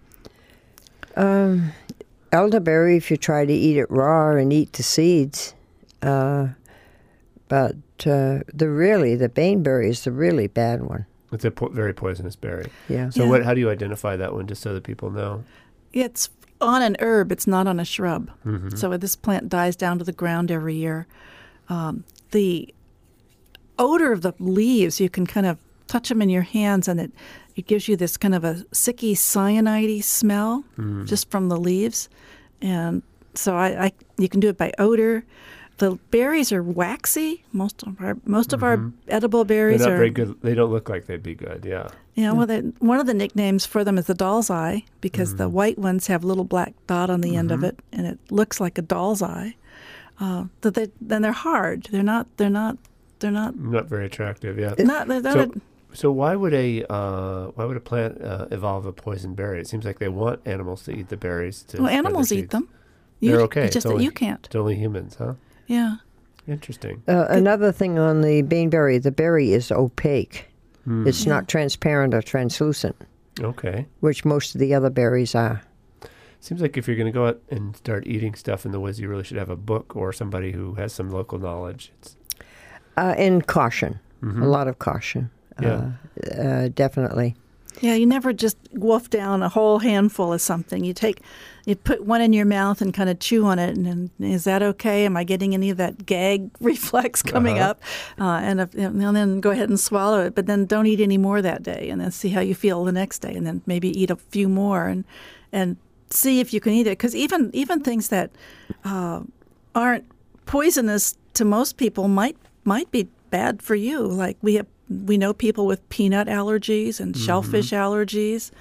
Um, elderberry, if you try to eat it raw and eat the seeds. Uh, but uh, the really, the baneberry is the really bad one. It's a po- very poisonous berry. Yeah. So Yeah. what? How do you identify that one, just so that people know? It's on an herb. It's not on a shrub. Mm-hmm. So this plant dies down to the ground every year. Um, the odor of the leaves, you can kind of touch them in your hands, and it, it gives you this kind of a sicky, cyanide smell Mm-hmm. just from the leaves. And so I, I, you can do it by odor. The berries are waxy. Most of our most of our edible They're berries not are very good. They don't look like they'd be good. Yeah. Yeah, well, they, one of the nicknames for them is the doll's eye because the white ones have a little black dot on the end of it, and it looks like a doll's eye. Uh, that they then they're hard. They're not. They're not. They're not. Not very attractive. Yeah. Not. They're not So, a- so why would a uh, why would a plant uh, evolve a poison berry? It seems like they want animals to eat the berries. To well, spread their animals eat seeds. them. They're You- okay. It's just It's that only- you can't. It's only humans, huh? Yeah. Interesting. Uh, another thing on the baneberry, the berry is opaque. Hmm. It's not transparent or translucent, Okay. which most of the other berries are. Seems like if you're going to go out and start eating stuff in the woods, you really should have a book or somebody who has some local knowledge. It's, Uh, and caution, Mhm. a lot of caution. Yeah. Uh, uh, definitely. Yeah, you never just wolf down a whole handful of something. You take, you put one in your mouth and kind of chew on it, and then is that okay? Am I getting any of that gag reflex coming Uh-huh. up? Uh, and, if, and then go ahead and swallow it, but then don't eat any more that day, and then see how you feel the next day, and then maybe eat a few more, and and see if you can eat it. Because even even things that uh, aren't poisonous to most people might might be bad for you. Like we have. We know people with peanut allergies and shellfish allergies,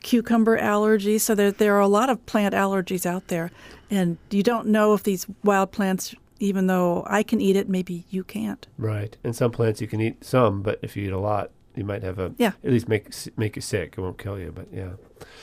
cucumber allergy. So there there are a lot of plant allergies out there, and you don't know if these wild plants, even though I can eat it, maybe you can't. Right. And some plants you can eat some, but if you eat a lot, you might have a Yeah. at least make make you sick. It won't kill you, but yeah.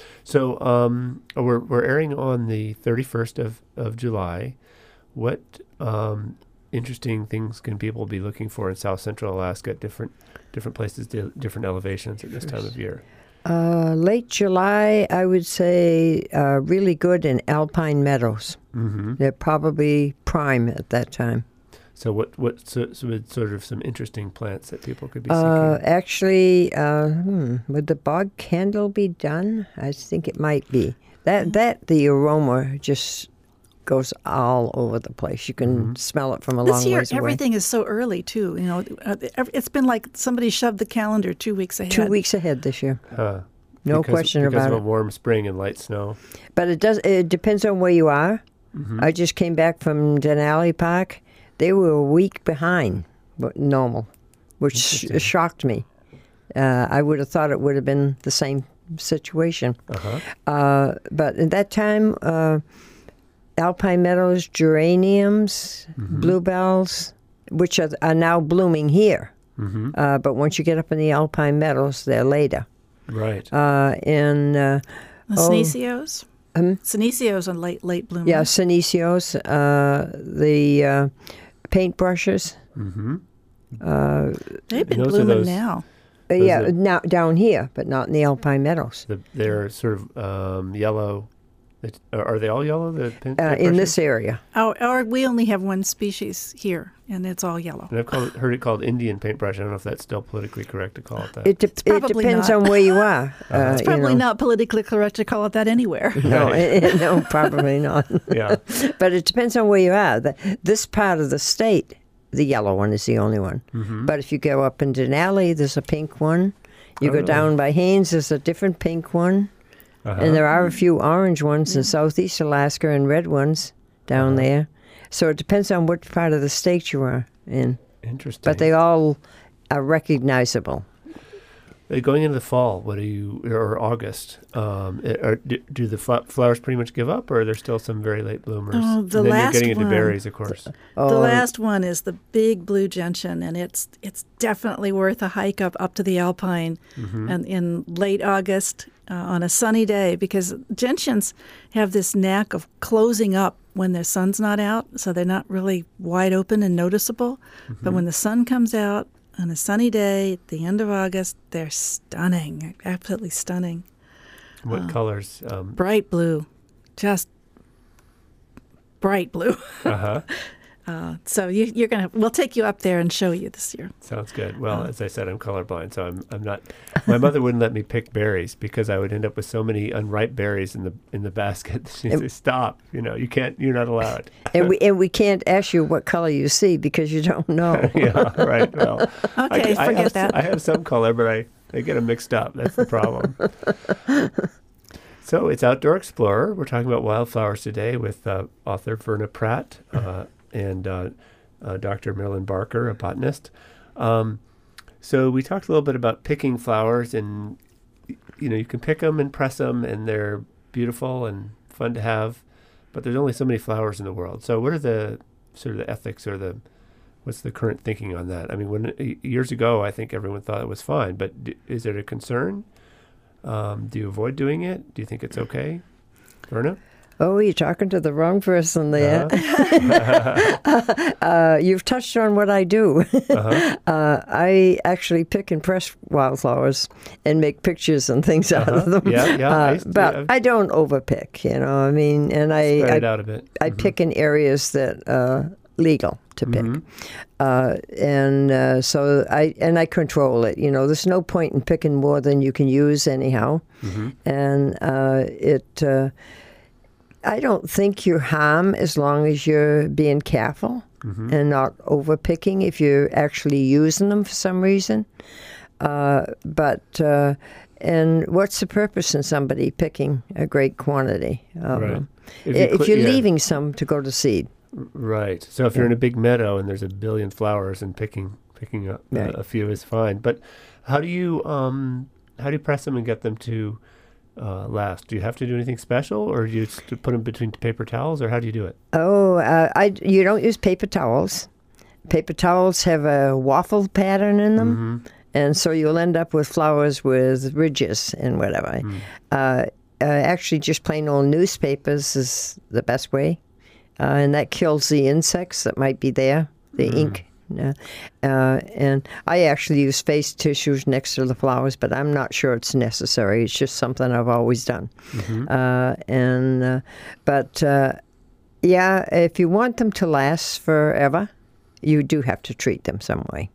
So um, we're we're airing on the thirty-first of, of July. What um, interesting things can people be looking for in South Central Alaska at different different places, di- different elevations at this time of year? Uh, late July, I would say, uh, really good in alpine meadows. Mm-hmm. They're probably prime at that time. So what what so, so sort of some interesting plants that people could be Uh, seeking? actually, uh, hmm, would the bog candle be done? I think it might be. That that the aroma just goes all over the place. You can Mm-hmm. smell it from a This long year, ways away. everything is so early too. You know, uh, ev- it's been like somebody shoved the calendar two weeks ahead. Two weeks ahead this year. Huh. No Because- question because about of a it. warm spring and light snow. But it does. It depends on where you are. Mm-hmm. I just came back from Denali Park. They were a week behind what normal, which Interesting. shocked me. Uh, I would have thought it would have been the same situation. Uh-huh. Uh, but at that time, uh, alpine meadows, geraniums, Mm-hmm. bluebells, which are, are now blooming here. Mm-hmm. Uh, but once you get up in the alpine meadows, they're later. Right. Uh, and uh, The Oh. Senecio? Um, Senecio are late, late bloomers. yeah, Senecios, uh, the uh, paintbrushes. Mm-hmm. Uh, They've been And those are blooming those- now. Uh, Those yeah, are- now down here, but not in the alpine meadows. The, they're sort of um, yellow. It, are are they all yellow? The pin, Uh, in this area, Our, our, we only have one species here, and it's all yellow. And I've called, heard it called Indian paintbrush. I don't know if that's still politically correct to call it that. it, de- it probably depends not. on where you are. Uh, It's you probably know. not politically correct to call it that anywhere. No, it, no, probably not. yeah. But it depends on where you are. The, this part of the state, the yellow one is the only one. Mm-hmm. But if you go up in Denali, there's a pink one. You Oh, go really? down by Haynes, there's a different pink one. Uh-huh. And there are a few orange ones in southeast Alaska and red ones down Uh-huh. there. So it depends on which part of the state you are in. Interesting. But they all are recognizable. Uh, going into the fall, what do you or August? Um, it- are, do, do the fl- flowers pretty much give up, or are there still some very late bloomers? Oh, the and then last you're getting into one. berries, of course. Oh, The last one is the big blue gentian, and it's it's definitely worth a hike up up to the Alpine, Mm-hmm. and in late August uh, on a sunny day, because gentians have this knack of closing up when the sun's not out, so they're not really wide open and noticeable. Mm-hmm. But when the sun comes out on a sunny day at the end of August, they're stunning, absolutely stunning, What colors? Um, bright blue, just bright blue. uh-huh. Uh, so you, you're gonna. We'll take you up there and show you this year. Sounds good. Well, as I said, I'm colorblind, so I'm I'm not. My mother wouldn't let me pick berries because I would end up with so many unripe berries in the in the basket. She'd say, "Stop! You know, you can't. You're not allowed." and we and we can't ask you what color you see because you don't know. yeah, right. Well, Okay, I, I forget have, that. I have some color, but I, I get them mixed up. That's the problem. So it's Outdoor Explorer. We're talking about wildflowers today with uh, author Verna Pratt uh, and uh, uh, Doctor Marilyn Barker, a botanist. Um, so we talked a little bit about picking flowers, and you know you can pick them and press them, and they're beautiful and fun to have. But there's only so many flowers in the world. So what are the sort of the ethics or the what's the current thinking on that? I mean, when years ago, I think everyone thought it was fine, but d- is it a concern? Um, do you avoid doing it? Do you think it's okay, Verna? Oh, you're talking to the wrong person there. Uh-huh. uh, you've touched on what I do. Uh-huh. uh, I actually pick and press wildflowers and make pictures and things out of Uh-huh. them. Yeah, yeah, I Uh, used to- but I've- I don't overpick, you know. I mean, and I Spread I, it out a bit. I Mhm. pick in areas that are legal to pick. Mhm. Uh, and uh, so I and I control it. You know, there's no point in picking more than you can use anyhow. Mhm. And uh, it, uh, I don't think you harm as long as you're being careful Mhm. and not overpicking if you're actually using them for some reason. Uh, but uh, and what's the purpose in somebody picking a great quantity of Right. them If if, you cl- you're yeah. leaving some to go to seed? Right. So if you're in a big meadow and there's a billion flowers, and picking picking up Right. a, a few is fine. But how do you um how do you press them and get them to uh, last? Do you have to do anything special, or do you just put them between paper towels, or how do you do it? Oh, uh, I you don't use paper towels. Paper towels have a waffle pattern in them, mm-hmm. and so you'll end up with flowers with ridges and whatever. Mm. Uh, uh, actually, just plain old newspapers is the best way, uh, and that kills the insects that might be there, the mm. ink. Uh, uh, and I actually use face tissues next to the flowers, but I'm not sure it's necessary. It's just something I've always done. Mm-hmm. Uh, and uh, but uh, yeah, if you want them to last forever, you do have to treat them some way.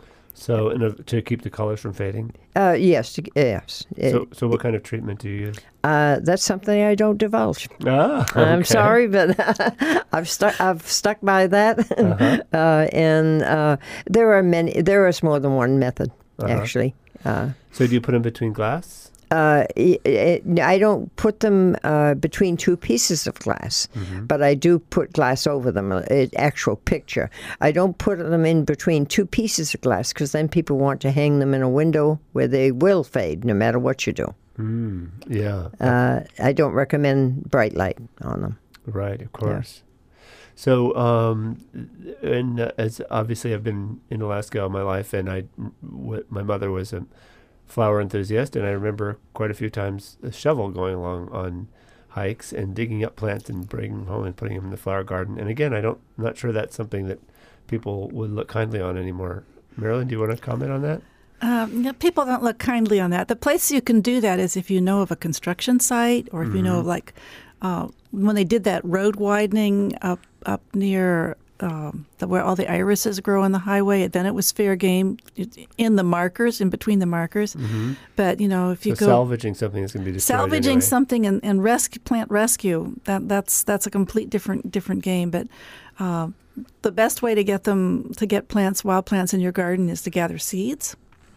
So, in a, to keep the colors from fading? Uh, yes, to, yes. So, it, so what kind of treatment do you use? Uh, that's something I don't divulge. Ah, okay. I'm sorry, but I've stuck. I've stuck by that. Uh-huh. uh, and uh, there are many. There is more than one method, uh-huh. actually. Uh, so, do you put them between glass? Uh, it, it, I don't put them uh, between two pieces of glass, mm-hmm. but I do put glass over them, an actual picture. I don't put them in between two pieces of glass because then people want to hang them in a window where they will fade no matter what you do. Mm, yeah. Uh, I don't recommend bright light on them. Right, of course. Yeah. So, um, and uh, as obviously I've been in Alaska all my life, and I, w- my mother was a flower enthusiast, and I remember quite a few times a shovel going along on hikes and digging up plants and bringing them home and putting them in the flower garden. And again, I don't, I'm not sure that's something that people would look kindly on anymore. Marilyn, do you want to comment on that? Um, no, people don't look kindly on that. The place you can do that is if you know of a construction site, or if mm-hmm. you know of like uh, when they did that road widening up up near Um, the, where all the irises grow on the highway, then it was fair game in the markers, in between the markers. Mm-hmm. But, you know, if you so go... salvaging something is going to be destroyed Salvaging anyway. something and, and rescue, plant rescue, that, that's that's a complete different different game. But uh, the best way to get them, to get plants, wild plants in your garden is to gather seeds.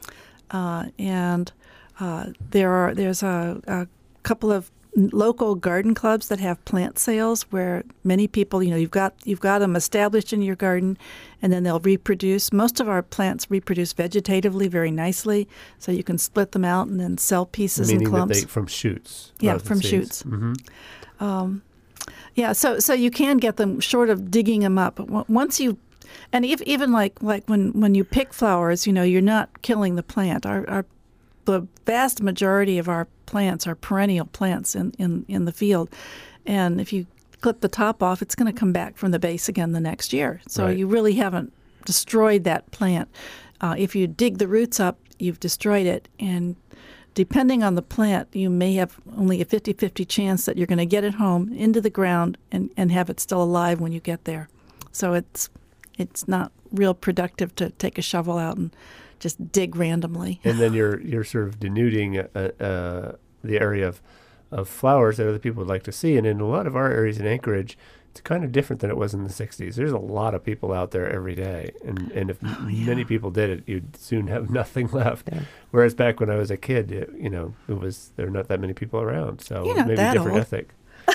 Uh, and uh, there are there's a, a couple of local garden clubs that have plant sales where many people, you know, you've got you've got them established in your garden, and then they'll reproduce. Most of our plants reproduce vegetatively very nicely, so you can split them out and then sell pieces Meaning in clumps. That they, from shoots. Yeah, from shoots. Mm-hmm. Um, yeah, so so you can get them short of digging them up. But once you, and if, even like like when, when you pick flowers, you know, you're not killing the plant. Our, our the vast majority of our plants are perennial plants in, in, in the field. And if you clip the top off, it's going to come back from the base again the next year. So right. you really haven't destroyed that plant. Uh, if you dig the roots up, you've destroyed it. And depending on the plant, you may have only a fifty-fifty chance that you're going to get it home into the ground and, and have it still alive when you get there. So it's it's not real productive to take a shovel out and just dig randomly. And then you're you're sort of denuding uh, uh, the area of, of flowers that other people would like to see. And in a lot of our areas in Anchorage, it's kind of different than it was in the sixties. There's a lot of people out there every day. And, and if oh, yeah. many people did it, you'd soon have nothing left. Yeah. Whereas back when I was a kid, it, you know, it was there were not that many people around. So You're not maybe that different old. ethic.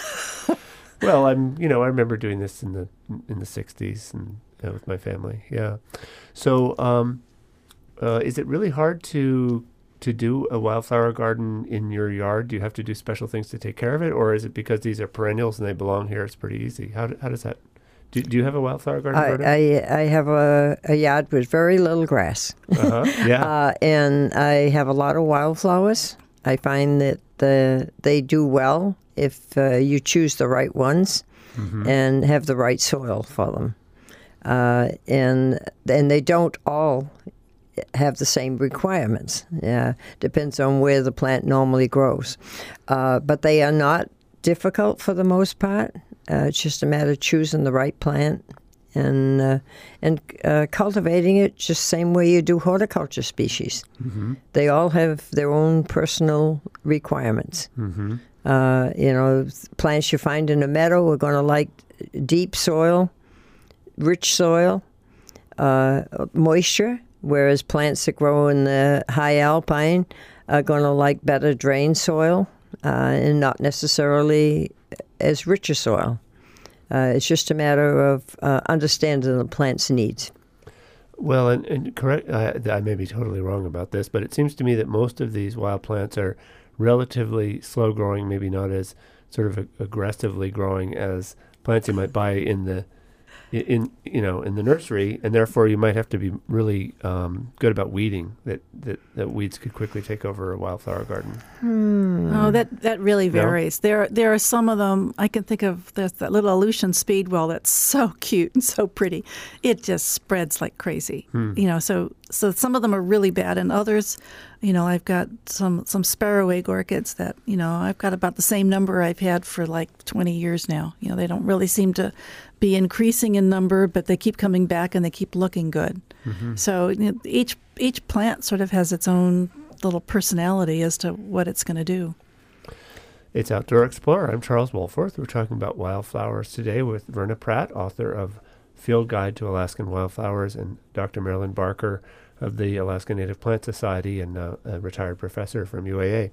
Well, I'm, you know, I remember doing this in the in the sixties and uh, with my family. Yeah. So, um, Uh, is it really hard to to do a wildflower garden in your yard? Do you have to do special things to take care of it, or is it because these are perennials and they belong here? It's pretty easy. How do, how does that? Do, do you have a wildflower garden? I I, I have a, a yard with very little grass. Uh-huh. Yeah. uh, and I have a lot of wildflowers. I find that the they do well if uh, you choose the right ones mm-hmm. and have the right soil for them. Uh, and and they don't all have the same requirements. Yeah, depends on where the plant normally grows. Uh, but they are not difficult for the most part. Uh, it's just a matter of choosing the right plant and uh, and uh, cultivating it just same way you do horticulture species. Mm-hmm. They all have their own personal requirements. Mm-hmm. Uh, you know, plants you find in a meadow are going to like deep soil, rich soil, uh, moisture, whereas plants that grow in the high alpine are going to like better drained soil uh, and not necessarily as richer soil. Uh, it's just a matter of uh, understanding the plant's needs. Well, and, and correct, I, I may be totally wrong about this, but it seems to me that most of these wild plants are relatively slow growing, maybe not as sort of a- aggressively growing as plants you might buy in the in you know in the nursery, and therefore you might have to be really um, good about weeding. That, that that weeds could quickly take over a wildflower garden. Oh, that that really No? varies. There there are some of them. I can think of there's that little Aleutian speedwell that's so cute and so pretty. It just spreads like crazy. You know, so so some of them are really bad, and others, you know, I've got some some sparrow egg orchids that, you know, I've got about the same number I've had for like twenty years now. You know, they don't really seem to be increasing in number, but they keep coming back and they keep looking good. So you know, each each plant sort of has its own little personality as to what it's going to do. It's Outdoor Explorer. I'm Charles Wolforth. We're talking about wildflowers today with Verna Pratt, author of Field Guide to Alaskan Wildflowers, and Doctor Marilyn Barker of the Alaska Native Plant Society and uh, a retired professor from U A A.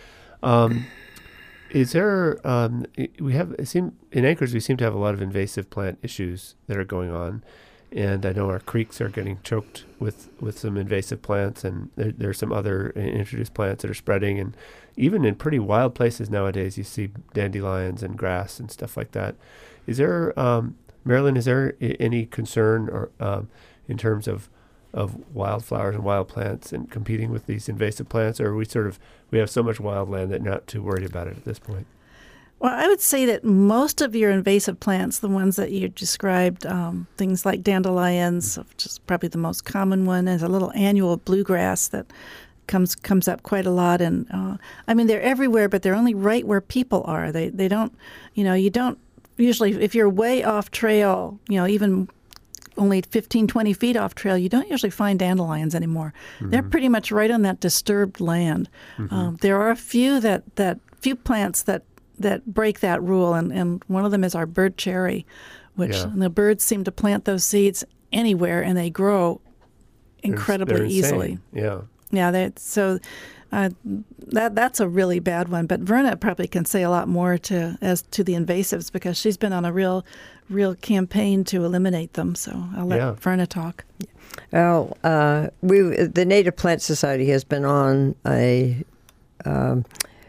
Um, is there, um, i- we have, it seem, in Anchorage, we seem to have a lot of invasive plant issues that are going on. And I know our creeks are getting choked with, with some invasive plants, and there, there's some other i- introduced plants that are spreading. And even in pretty wild places nowadays, you see dandelions and grass and stuff like that. Is there, um, Marilyn, is there I- any concern or um, in terms of of wildflowers and wild plants and competing with these invasive plants, or are we sort of we have so much wildland that not too worried about it at this point? Well, I would say that most of your invasive plants, the ones that you described, um, things like dandelions, which is probably the most common one, is a little annual bluegrass that comes comes up quite a lot. And uh, I mean, they're everywhere, but they're only right where people are. They they don't, you know, you don't usually, if you're way off trail, you know, even only fifteen, twenty feet off trail, you don't usually find dandelions anymore. They're pretty much right on that disturbed land. Um, there are a few that, that few plants that, that break that rule, and, and one of them is our bird cherry, which Yeah. the birds seem to plant those seeds anywhere, and they grow They're- incredibly they're insane. easily. Yeah. Yeah, that so uh, that that's a really bad one. But Verna probably can say a lot more to as to the invasives, because she's been on a real, real campaign to eliminate them. So I'll let Yeah. Verna talk. Well, uh, we the Native Plant Society has been on a um,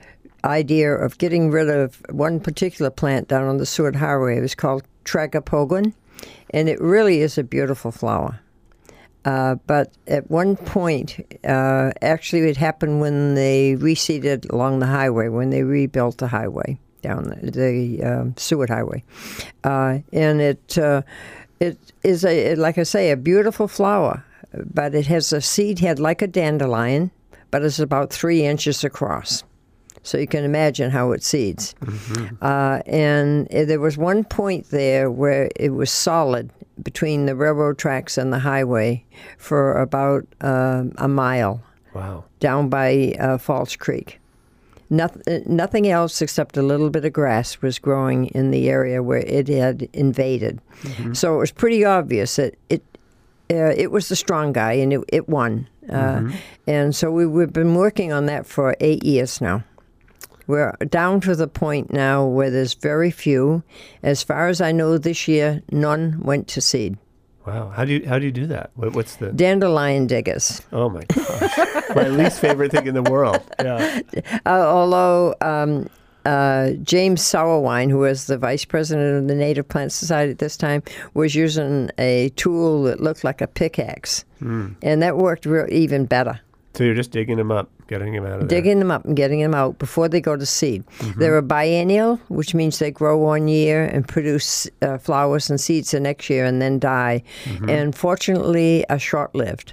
idea of getting rid of one particular plant down on the Seward Highway. It was called Tragapogon, and it really is a beautiful flower. Uh, but at one point, uh, actually it happened when they reseeded along the highway, when they rebuilt the highway, down the, the um, Seward Highway. Uh, and it uh, it is, a like I say, a beautiful flower, but it has a seed head like a dandelion, but it's about three inches across. So you can imagine how it seeds. Uh, and uh, there was one point there where it was solid between the railroad tracks and the highway for about um, a mile Wow. down by uh, Falls Creek. Nothing, nothing else except a little bit of grass was growing in the area where it had invaded. So it was pretty obvious that it uh, it was the strong guy, and it, it won. Uh, and so we, we've been working on that for eight years now. We're down to the point now where there's very few. As far as I know, this year, none went to seed. Wow. How do you how do you do that? What, what's the? Dandelion diggers. Oh my gosh. My least favorite thing in the world. Yeah. Uh, although um, uh, James Sauerwein, who was the vice president of the Native Plant Society at this time, was using a tool that looked like a pickaxe. And that worked real, even better. So you're just digging them up, getting them out of there. Digging them up and getting them out before they go to seed. They're a biennial, which means they grow one year and produce uh, flowers and seeds the next year and then die. And fortunately, are short-lived.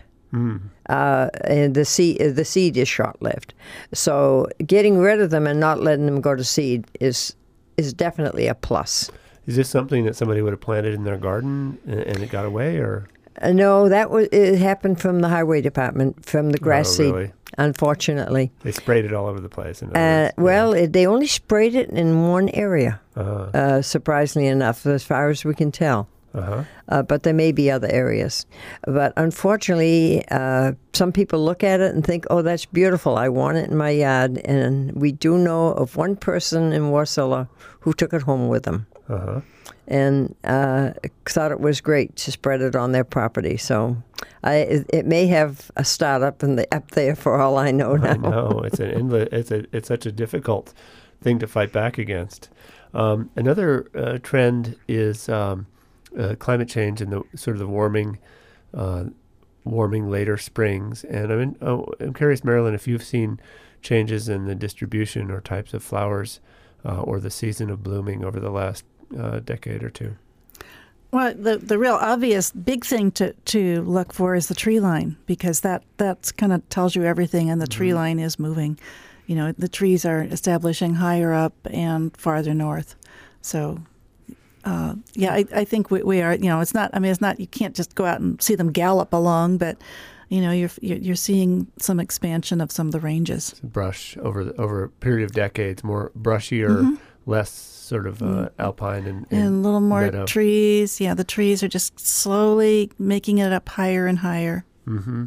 Uh, and the seed, the seed is short-lived. So getting rid of them and not letting them go to seed is is definitely a plus. Is this something that somebody would have planted in their garden and, and it got away, or? Uh, no, that was it happened from the highway department, from the grass Oh, seed. really? Otherwily, They sprayed it all over the place. in other uh, words. well, it, they only sprayed it in one area. Uh-huh. Uh, surprisingly enough, as far as we can tell. Uh-huh. Uh, but there may be other areas. But unfortunately, uh, some people look at it and think, oh, that's beautiful. I want it in my yard. And we do know of one person in Wasilla who took it home with them. Uh-huh. And uh, thought it was great to spread it on their property. So I, it, it may have a startup in the, up there for all I know now. I know. It's an endless, it's a it's such a difficult thing to fight back against. Um, another uh, trend is um, uh, climate change and the sort of the warming, uh, warming later springs. And I'm in, oh, I'm curious, Marilyn, if you've seen changes in the distribution or types of flowers uh, or the season of blooming over the last uh, decade or two. Well, the the real obvious big thing to, to look for is the tree line, because that that's kind of tells you everything, and the mm-hmm. tree line is moving. You know, the trees are establishing higher up and farther north. So, uh, yeah, I, I think we, we are, you know, it's not, I mean, it's not, you can't just go out and see them gallop along, but, you know, you're you're seeing some expansion of some of the ranges. It's a brush over the, over a period of decades, more brushy or mm-hmm. less sort of uh, mm-hmm. alpine and, and, and a little more meadow. Trees. Yeah, the trees are just slowly making it up higher and higher. Mm-hmm.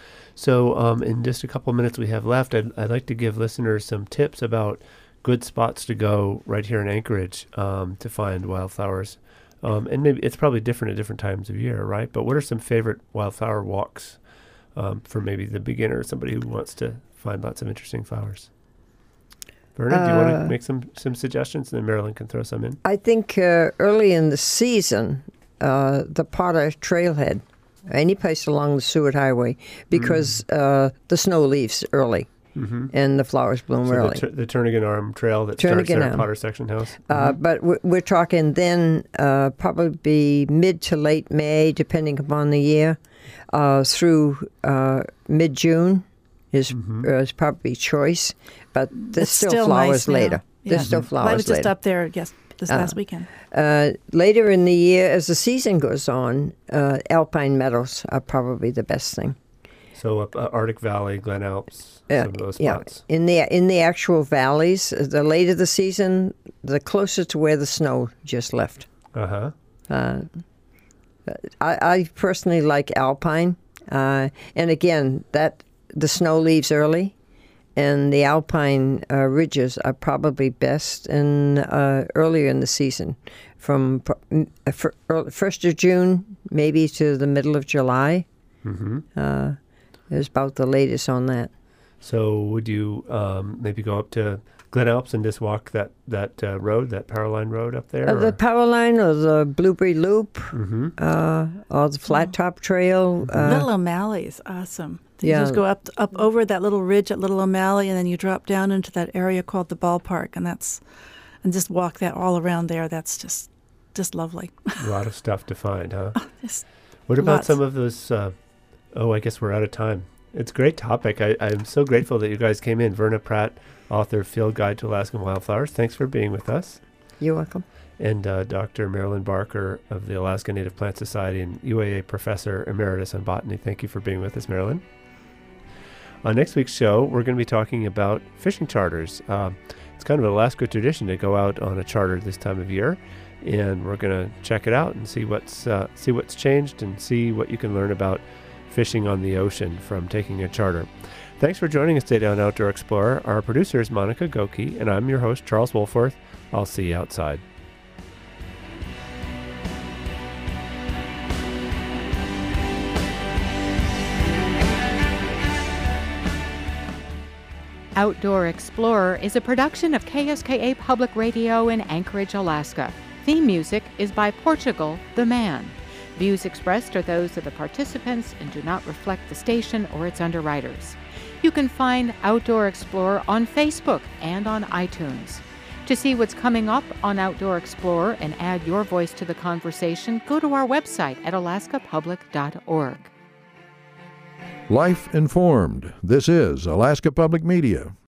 So um, in just a couple minutes we have left, I'd, I'd like to give listeners some tips about good spots to go right here in Anchorage um, to find wildflowers. Um, and maybe it's probably different at different times of year, right? But what are some favorite wildflower walks um, for maybe the beginner, somebody who wants to find lots of interesting flowers? Verna, uh, do you want to make some, some suggestions, and then Marilyn can throw some in? I think uh, early in the season, uh, the Potter Trailhead, any place along the Seward Highway, because mm. uh, the snow leaves early mm-hmm. and the flowers bloom so early. The, t- the Turnagain Arm Trail that Turnagain starts there at Potter Section House. Mm-hmm. Uh, but we're, we're talking then uh, probably mid to late May, depending upon the year, uh, through uh, mid-June is, mm-hmm. uh, is probably choice. But there's still, still flowers nice later. Yeah. There's still flowers later. I was just up there, yes, this uh, last weekend. Uh, later in the year, as the season goes on, uh, alpine meadows are probably the best thing. So up uh, Arctic Valley, Glen Alps, uh, some of those yeah. spots. In the in the actual valleys, the later the season, the closer to where the snow just left. Uh-huh. Uh I, I personally like alpine, uh, and again, that the snow leaves early. And the alpine uh, ridges are probably best in uh, earlier in the season, from uh, for, early, first of June maybe to the middle of July. Mm-hmm. Uh, is about the latest on that. So would you um, maybe go up to Glen Alps and just walk that that uh, road, that power line road up there? Uh, the power line or the Blueberry Loop, mm-hmm. uh, or the Flat Top Trail. Mm-hmm. Uh, Little O'Malley is awesome. You yeah. just go up up over that little ridge at Little O'Malley, and then you drop down into that area called the ballpark, and that's and just walk that all around there. That's just just lovely. A lot of stuff to find, huh? Oh, what about lots. some of those? Uh, oh, I guess we're out of time. It's a great topic. I, I'm so grateful that you guys came in. Verna Pratt, author of Field Guide to Alaskan Wildflowers. Thanks for being with us. You're welcome. And uh, Doctor Marilyn Barker of the Alaska Native Plant Society and U A A Professor Emeritus on Botany. Thank you for being with us, Marilyn. On next week's show, we're going to be talking about fishing charters. Uh, it's kind of an Alaska tradition to go out on a charter this time of year, and we're going to check it out and see what's uh, see what's changed and see what you can learn about fishing on the ocean from taking a charter. Thanks for joining us today on Outdoor Explorer. Our producer is Monica Goki, and I'm your host, Charles Wolforth. I'll see you outside. Outdoor Explorer is a production of K S K A Public Radio in Anchorage, Alaska. Theme music is by Portugal the Man. Views expressed are those of the participants and do not reflect the station or its underwriters. You can find Outdoor Explorer on Facebook and on iTunes. To see what's coming up on Outdoor Explorer and add your voice to the conversation, go to our website at alaska public dot org. Life Informed. This is Alaska Public Media.